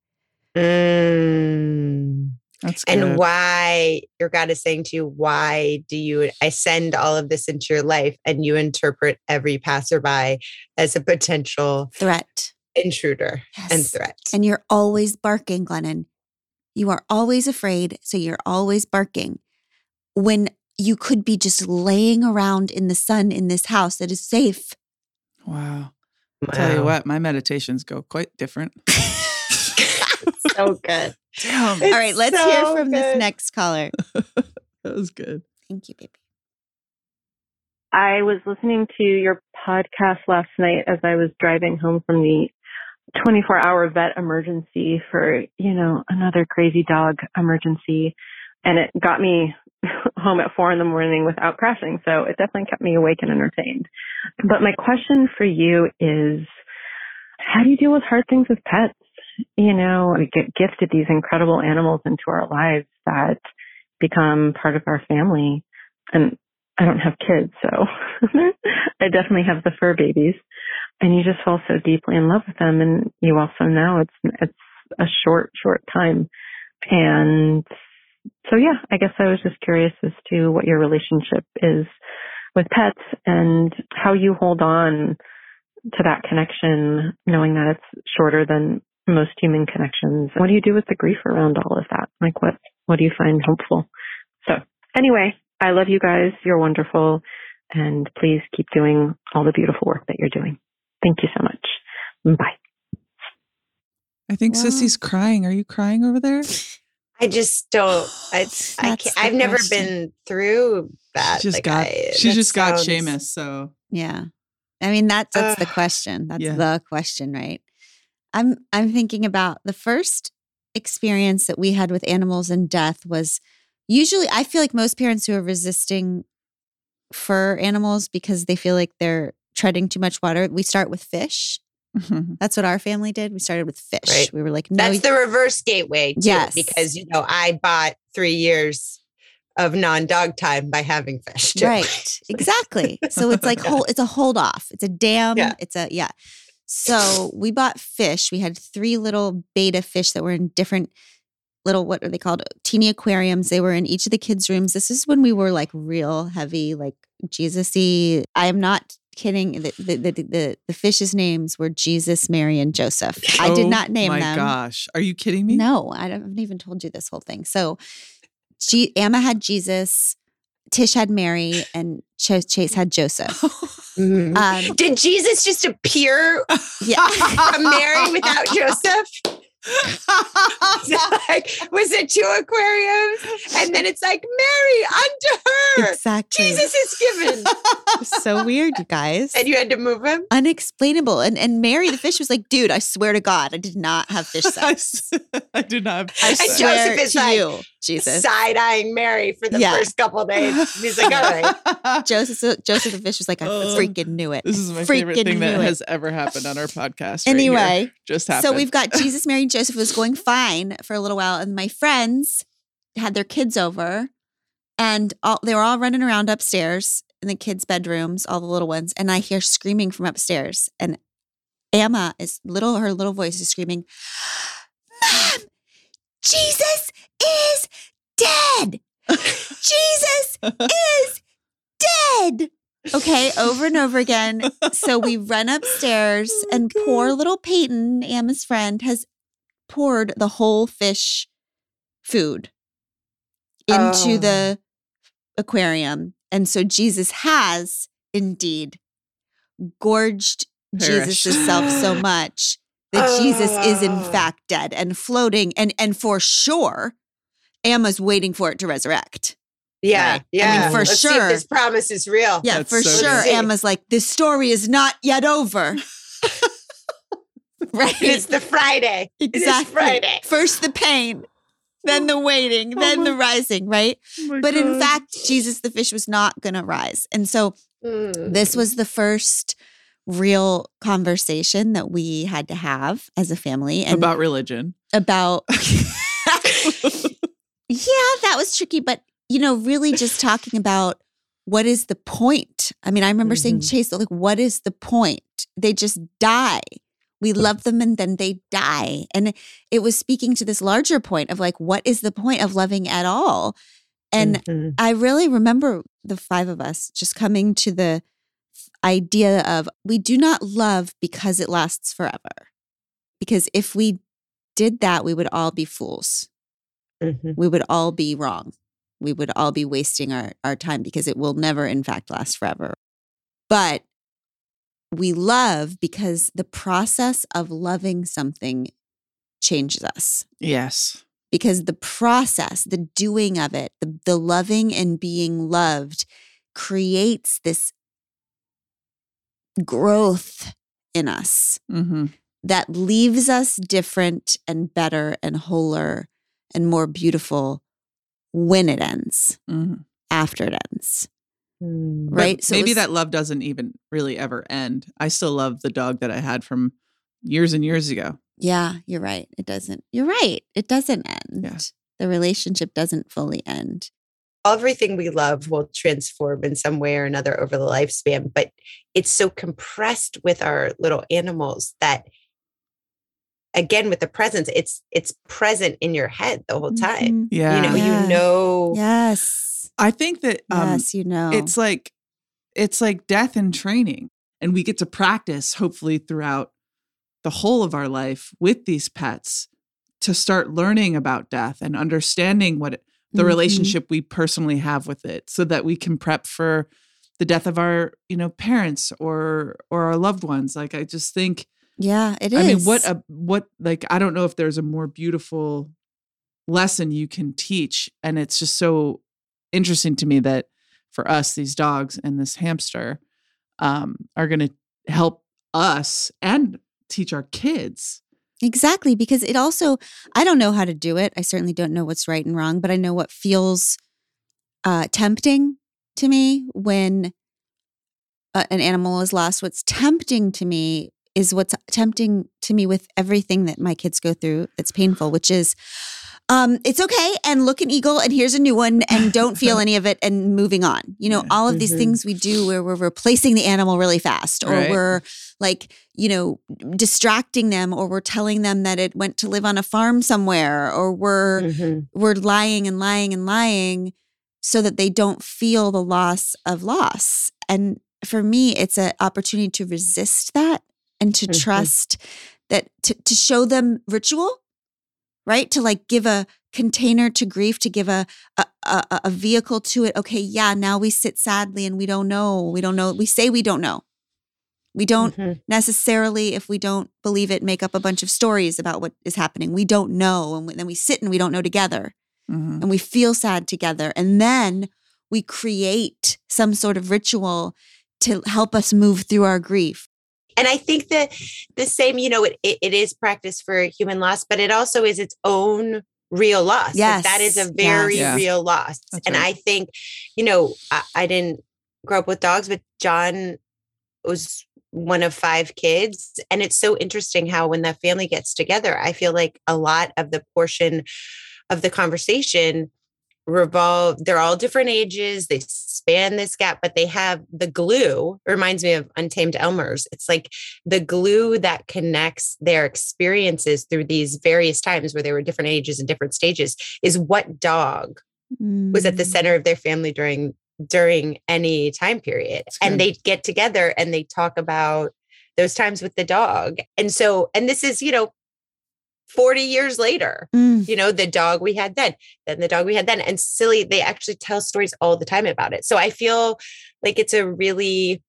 S4: That's good.
S3: And why your God is saying to you, why do I send all of this into your life and you interpret every passerby as a potential
S1: threat,
S3: intruder and threat.
S1: And you're always barking, Glennon. You are always afraid. So you're always barking when you could be just laying around in the sun in this house that is safe.
S4: Wow. Tell you what, my meditations go quite different.
S3: So good.
S4: Damn.
S1: All right, let's hear from this next caller.
S4: That was good.
S1: Thank you, baby.
S6: I was listening to your podcast last night as I was driving home from the 24-hour vet emergency for, another crazy dog emergency. And it got me home at 4 a.m. without crashing. So it definitely kept me awake and entertained. But my question for you is, how do you deal with hard things with pets? We get gifted these incredible animals into our lives that become part of our family. And I don't have kids, so I definitely have the fur babies. And you just fall so deeply in love with them. And you also know it's a short time. And so, yeah, I guess I was just curious as to what your relationship is with pets and how you hold on to that connection, knowing that it's shorter than most human connections. What do you do with the grief around all of that? Like, what do you find hopeful? So anyway, I love you guys. You're wonderful. And please keep doing all the beautiful work that you're doing. Thank you so much. Bye.
S2: I think
S1: Wow.
S2: Sissy's crying. Are you crying over there?
S3: I just don't. I can't. I've never been through that.
S2: She just got Seamus. So
S1: Yeah. I mean, that's the question. That's the question, right? I'm thinking about the first experience that we had with animals and death was usually, I feel like most parents who are resisting fur animals because they feel like they're treading too much water, we start with fish.
S2: mm-hmm.
S1: That's what our family did. We started with fish.
S3: Right.
S1: We were like, no.
S3: That's the reverse gateway, too.
S1: Yes.
S3: Because, I bought 3 years of non-dog time by having fish, too.
S1: Right. Exactly. So it's like, it's a hold off. It's a dam. Yeah. So we bought fish. We had 3 little beta fish that were in different little, what are they called? Teeny aquariums. They were in each of the kids' rooms. This is when we were like real heavy, like Jesus-y. I am not kidding. The fish's names were Jesus, Mary, and Joseph. I did not name them.
S2: Oh my gosh. Are you kidding me?
S1: No, I haven't even told you this whole thing. So Emma had Jesus, Tish had Mary, and Chase had Joseph.
S3: Mm-hmm. Did Jesus just appear from Mary without Joseph? Was it 2 aquariums? And then it's like, Mary unto her.
S1: Exactly.
S3: Jesus is given.
S1: So weird, you guys.
S3: And you had to move him?
S1: Unexplainable. And Mary, the fish, was like, dude, I swear to God, I did not have fish sex.
S2: I did not have
S1: I
S2: fish sex.
S1: swear
S3: Joseph is
S1: to
S3: like
S1: you, Jesus.
S3: Side-eyeing Mary for the first couple of days. He's like, all right.
S1: Joseph the fish was like, I freaking knew it.
S2: This is my favorite thing that has ever happened on our podcast.
S1: Anyway,
S2: right here. Just happened.
S1: So we've got Jesus, Mary, and Joseph was going fine for a little while. And my friends had their kids over and they were all running around upstairs in the kids' bedrooms, all the little ones. And I hear screaming from upstairs. And Emma her little voice is screaming, Mom, Jesus is dead. Jesus is dead. Okay, over and over again. So we run upstairs and poor little Peyton, Emma's friend, has poured the whole fish food into the aquarium. And so Jesus has indeed gorged Jesus' self so much that Jesus is in fact dead and floating. And for sure, Emma's waiting for it to resurrect.
S3: Yeah,
S1: right?
S3: yeah.
S1: I mean, for
S3: Let's
S1: sure.
S3: see if this promise is real.
S1: Yeah,
S2: That's
S1: for
S2: so
S1: sure.
S3: good.
S1: Emma's like, this story is not yet over. Right?
S3: It's the Friday.
S1: Exactly.
S3: It is Friday.
S1: First the pain, then the waiting, then the rising, right? But in fact, Jesus the fish was not going to rise. And so this was the first real conversation that we had to have as a family. And
S2: about religion.
S1: About, yeah, that was tricky. But, really just talking about what is the point? I mean, I remember saying to Chase, like, what is the point? They just die. We love them and then they die. And it was speaking to this larger point of like, what is the point of loving at all? And I really remember the 5 of us just coming to the idea of we do not love because it lasts forever. Because if we did that, we would all be fools. We would all be wrong. We would all be wasting our time because it will never, in fact, last forever. But we love because the process of loving something changes us.
S2: Yes.
S1: Because the process, the doing of it, the loving and being loved creates this growth in us that leaves us different and better and wholer and more beautiful when it ends, after it ends. Right?
S4: But so maybe that love doesn't even really ever end. I still love the dog that I had from years and years ago.
S1: Yeah, you're right. It doesn't. You're right. It doesn't end.
S4: Yeah.
S1: The relationship doesn't fully end.
S3: Everything we love will transform in some way or another over the lifespan, but it's so compressed with our little animals that, again, with the presence, it's present in your head the whole time.
S4: Yeah.
S3: You know.
S1: Yes.
S4: I think that
S1: yes,
S4: it's like death in training, and we get to practice hopefully throughout the whole of our life with these pets to start learning about death and understanding what the relationship we personally have with it, so that we can prep for the death of our, parents or our loved ones. Like, I just think,
S1: yeah, it is.
S4: I mean, I don't know if there's a more beautiful lesson you can teach. And it's just so interesting to me that for us, these dogs and this hamster are going to help us and teach our kids.
S1: Exactly. Because it also, I don't know how to do it. I certainly don't know what's right and wrong, but I know what feels tempting to me when an animal is lost. What's tempting to me is what's tempting to me with everything that my kids go through that's painful, which is, it's okay, and look an eagle, and here's a new one, and don't feel any of it, and moving on. All of these things we do where we're replacing the animal really fast, or we're like, distracting them, or we're telling them that it went to live on a farm somewhere, or we're lying and lying and lying so that they don't feel the loss of loss. And for me, it's an opportunity to resist that and to trust that, to show them ritual. Right? To like give a container to grief, to give a vehicle to it. Okay, yeah, now we sit sadly and we don't know. We say we don't know. We don't necessarily, if we don't believe it, make up a bunch of stories about what is happening. We don't know. And then we sit and we don't know together. And we feel sad together. And then we create some sort of ritual to help us move through our grief.
S3: And I think that the same, it is practice for human loss, but it also is its own real loss.
S1: Yes.
S3: That is a very real loss.
S4: That's
S3: and
S4: right.
S3: I think, I didn't grow up with dogs, but John was one of 5 kids. And it's so interesting how when the family gets together, I feel like a lot of the portion of the conversation they're all different ages, they span this gap, but they have the glue. It reminds me of Untamed Elmers. It's like the glue that connects their experiences through these various times where they were different ages and different stages is what dog was at the center of their family during any time period. And they get together and they talk about those times with the dog. And this is, 40 years later, the dog we had then the dog we had then. And they actually tell stories all the time about it. So I feel like it's a really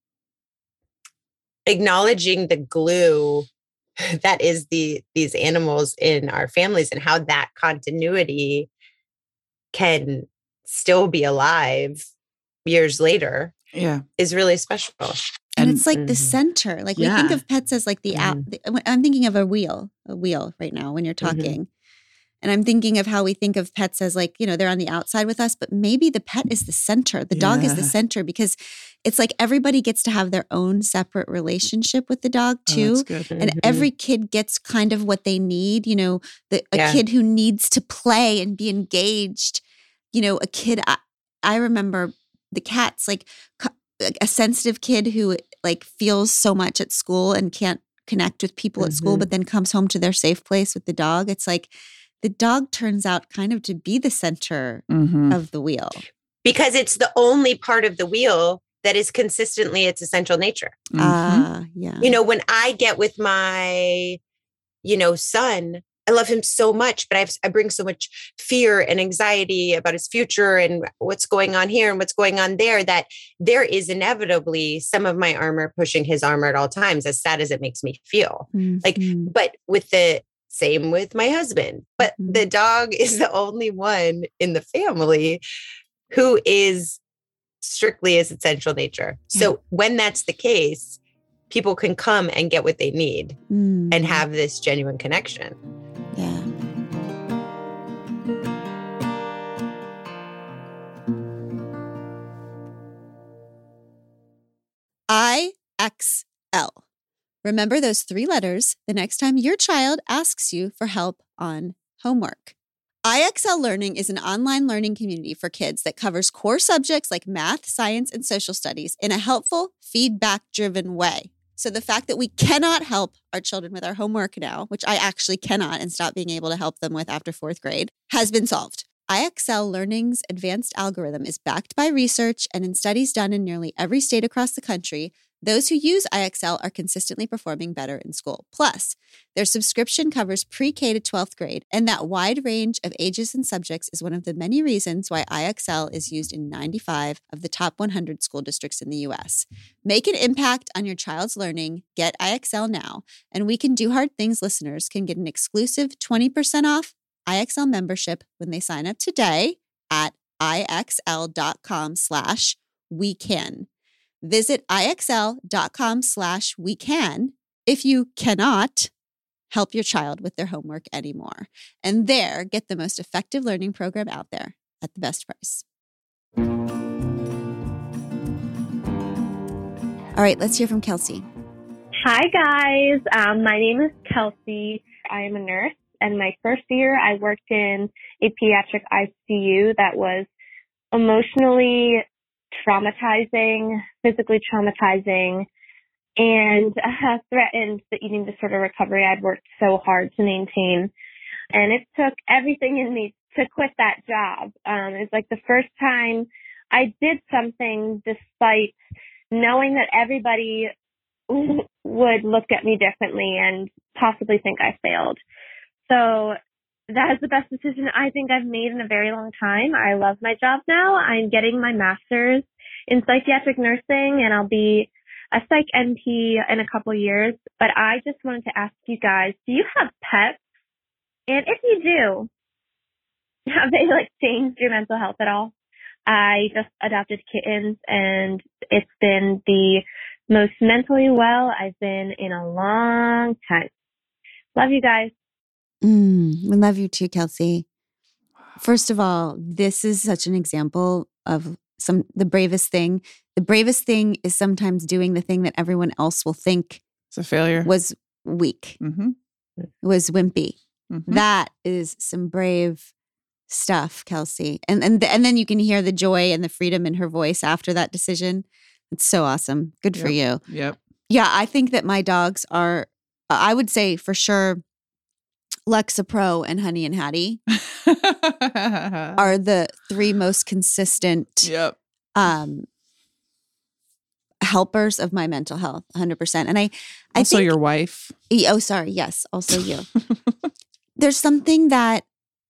S3: acknowledging the glue that is these animals in our families, and how that continuity can still be alive years later is really special.
S1: And it's like the center. Like we think of pets as like I'm thinking of a wheel right now when you're talking. And I'm thinking of how we think of pets as like, they're on the outside with us, but maybe the pet is the center. The dog is the center, because it's like everybody gets to have their own separate relationship with the dog too.
S4: Oh, that's good.
S1: And every kid gets kind of what they need. A kid who needs to play and be engaged. A kid, I remember the cats, like a sensitive kid who like feels so much at school and can't connect with people at school, but then comes home to their safe place with the dog. It's like the dog turns out kind of to be the center of the wheel. Because
S3: it's the only part of the wheel that is consistently its essential nature.
S1: Yeah.
S3: When I get with my, son, I love him so much, but I bring so much fear and anxiety about his future and what's going on here and what's going on there, that there is inevitably some of my armor pushing his armor at all times, as sad as it makes me feel. But same with my husband, but the dog is the only one in the family who is strictly his essential nature. So when that's the case, people can come and get what they need
S1: Mm.
S3: and have this genuine connection.
S1: Yeah. IXL. Remember those 3 letters the next time your child asks you for help on homework. IXL Learning is an online learning community for kids that covers core subjects like math, science, and social studies in a helpful, feedback-driven way. So the fact that we cannot help our children with our homework now, which I actually cannot and stop being able to help them with after 4th grade, has been solved. IXL Learning's advanced algorithm is backed by research, and in studies done in nearly every state across the country, those who use IXL are consistently performing better in school. Plus, their subscription covers pre-K to 12th grade, and that wide range of ages and subjects is one of the many reasons why IXL is used in 95 of the top 100 school districts in the U.S. Make an impact on your child's learning. Get IXL now. And We Can Do Hard Things listeners can get an exclusive 20% off IXL membership when they sign up today at IXL.com/wecan. Visit IXL.com/wecan if you cannot help your child with their homework anymore. And there, get the most effective learning program out there at the best price. All right, let's hear from Kelsey.
S6: Hi, guys. My name is Kelsey. I am a nurse. And my first year, I worked in a pediatric ICU that was emotionally traumatizing, physically traumatizing, and threatened the eating disorder recovery I'd worked so hard to maintain. And it took everything in me to quit that job. It's like the first time I did something despite knowing that everybody would look at me differently and possibly think I failed. So that is the best decision I think I've made in a very long time. I love my job now. I'm getting my master's in psychiatric nursing, and I'll be a psych NP in a couple years. But I just wanted to ask you guys, do you have pets? And if you do, have they changed your mental health at all? I just adopted kittens, and it's been the most mentally well I've been in a long time. Love you guys.
S1: We love you too, Kelsey. First of all, this is such an example of the bravest thing. The bravest thing is sometimes doing the thing that everyone else will think
S2: It's a failure.
S1: was weak,
S2: Mm-hmm.
S1: was wimpy.
S2: Mm-hmm.
S1: That is some brave stuff, Kelsey. And then you can hear the joy and the freedom in her voice after that decision. It's so awesome. Good for you.
S2: Yep.
S1: Yeah, I think that my dogs are, I would say for sure, Lexapro and Honey and Hattie are the 3 most consistent
S2: Yep.
S1: helpers of my mental health, 100%. And I
S2: Also
S1: think,
S2: your wife.
S1: Oh, sorry. Yes. Also you. There's something that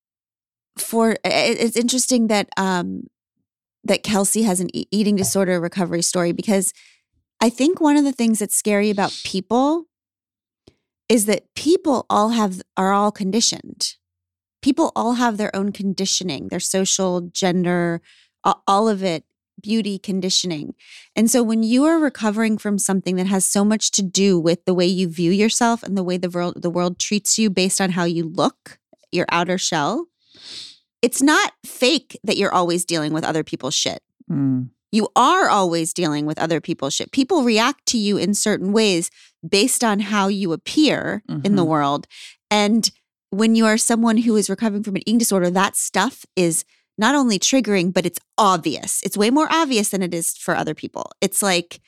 S1: it's interesting that that Kelsey has an eating disorder recovery story, because I think one of the things that's scary about people is that people are all conditioned. People all have their own conditioning, their social, gender, all of it, beauty conditioning. And so when you are recovering from something that has so much to do with the way you view yourself and the way the world treats you based on how you look, your outer shell, it's not fake that you're always dealing with other people's shit.
S2: Mm.
S1: You are always dealing with other people's shit. People react to you in certain ways based on how you appear in the world. And when you are someone who is recovering from an eating disorder, that stuff is not only triggering, but it's obvious. It's way more obvious than it is for other people. It's like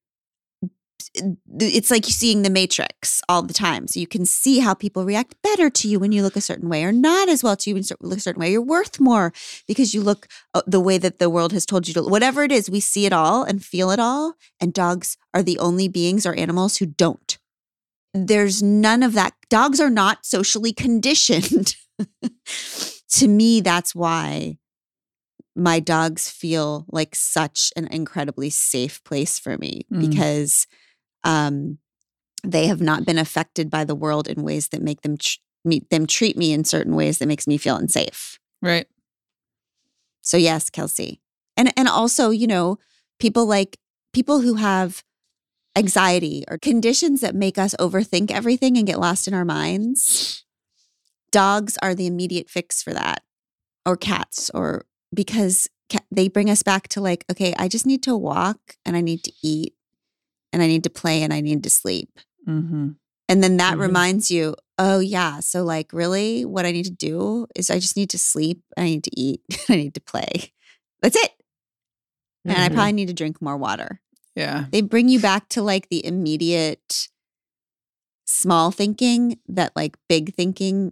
S1: seeing the Matrix all the time. So you can see how people react better to you when you look a certain way, or not as well to you when you look a certain way. You're worth more because you look the way that the world has told you to. Whatever it is, we see it all and feel it all. And dogs are the only beings or animals who don't. There's none of that. Dogs are not socially conditioned. To me, that's why my dogs feel like such an incredibly safe place for me, because they have not been affected by the world in ways that make them treat me in certain ways that makes me feel unsafe.
S2: Right.
S1: So yes, Kelsey. And also, people who have anxiety or conditions that make us overthink everything and get lost in our minds, dogs are the immediate fix for that, or cats, or because they bring us back to like, okay, I just need to walk and I need to eat and I need to play and I need to sleep.
S2: Mm-hmm.
S1: And then that reminds you, oh yeah, so like really what I need to do is I just need to sleep, I need to eat, I need to play. That's it. And I probably need to drink more water.
S2: Yeah.
S1: They bring you back to like the immediate small thinking that like big thinking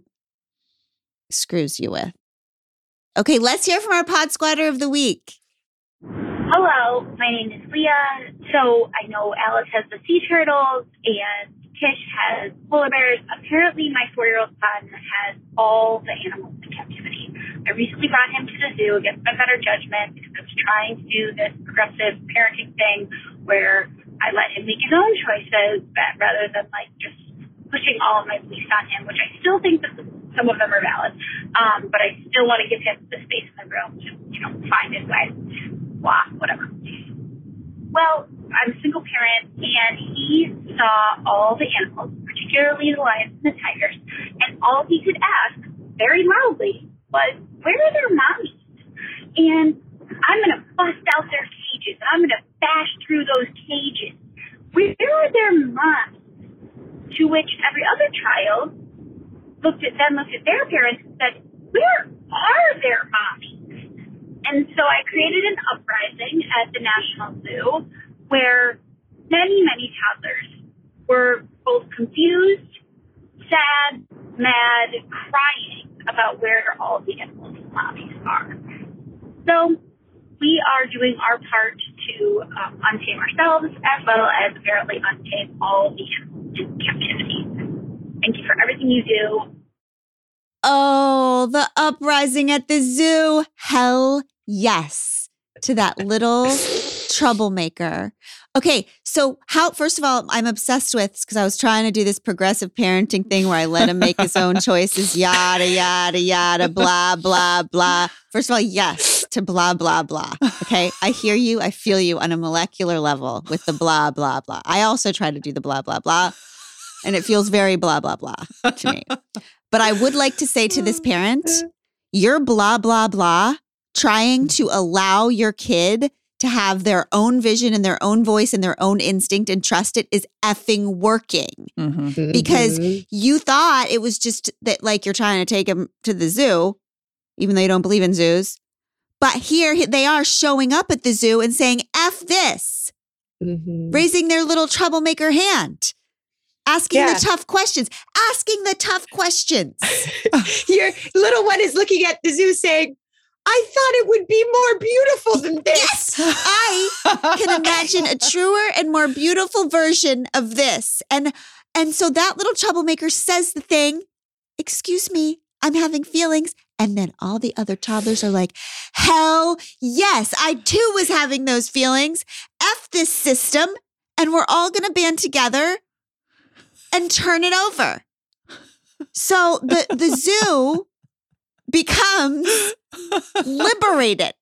S1: screws you with. Okay, let's hear from our pod squatter of the week.
S7: Hello, my name is Leah. So I know Alice has the sea turtles and Tish has polar bears. Apparently my 4-year-old son has all the animals in captivity. I recently brought him to the zoo against my better judgment because I was trying to do this progressive parenting thing where I let him make his own choices rather than like just pushing all of my beliefs on him, which I still think that some of them are valid. But I still want to give him the space in the room to, find his way. Blah, whatever. Well, I'm a single parent, and he saw all the animals, particularly the lions and the tigers, and all he could ask very loudly was, where are their mommies? And I'm going to bust out their cages, and I'm going to bash through those cages. Where are their mommies? To which every other child looked at their parents and said, where are their mommies? And so I created an uprising at the National Zoo where many, many toddlers were both confused, sad, mad, crying about where all the animals' mommies are. So we are doing our part to untame ourselves as well as apparently untame all the animals in captivity. Thank you for everything you do.
S1: Oh, the uprising at the zoo. Hell yes to that little troublemaker. Okay, so first of all, I'm obsessed with, because I was trying to do this progressive parenting thing where I let him make his own choices, yada, yada, yada, blah, blah, blah. First of all, yes to blah, blah, blah. Okay, I hear you, I feel you on a molecular level with the blah, blah, blah. I also try to do the blah, blah, blah, and it feels very blah, blah, blah to me. But I would like to say to this parent, you're blah, blah, blah, trying to allow your kid to have their own vision and their own voice and their own instinct and trust it is effing working.
S2: Mm-hmm.
S1: Because you thought it was just that like you're trying to take them to the zoo, even though you don't believe in zoos. But here they are showing up at the zoo and saying, F this, raising their little troublemaker hand. Asking the tough questions.
S3: Your little one is looking at the zoo saying, I thought it would be more beautiful than this.
S1: Yes, I can imagine a truer and more beautiful version of this. And so that little troublemaker says the thing, excuse me, I'm having feelings. And then all the other toddlers are like, hell yes, I too was having those feelings. F this system. And we're all going to band together and turn it over. So the zoo becomes liberated.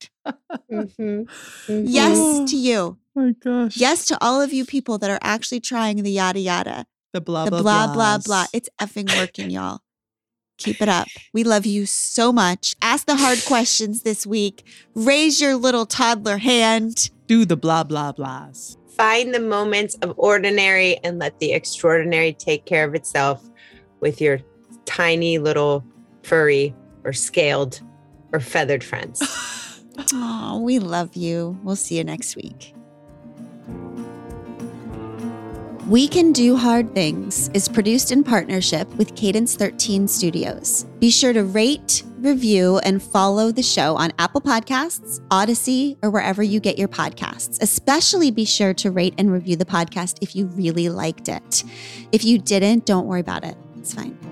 S1: Yes to you.
S2: Oh my gosh.
S1: Yes to all of you people that are actually trying the yada yada.
S2: The blah,
S1: the
S2: blah,
S1: blah, blah. It's effing working, y'all. Keep it up. We love you so much. Ask the hard questions this week. Raise your little toddler hand.
S2: Do the blah, blah, blahs.
S3: Find the moments of ordinary and let the extraordinary take care of itself with your tiny little furry or scaled or feathered friends.
S1: Oh, we love you. We'll see you next week. We Can Do Hard Things is produced in partnership with Cadence 13 Studios. Be sure to rate, review, and follow the show on Apple Podcasts, Odyssey, or wherever you get your podcasts. Especially be sure to rate and review the podcast if you really liked it. If you didn't, don't worry about it. It's fine.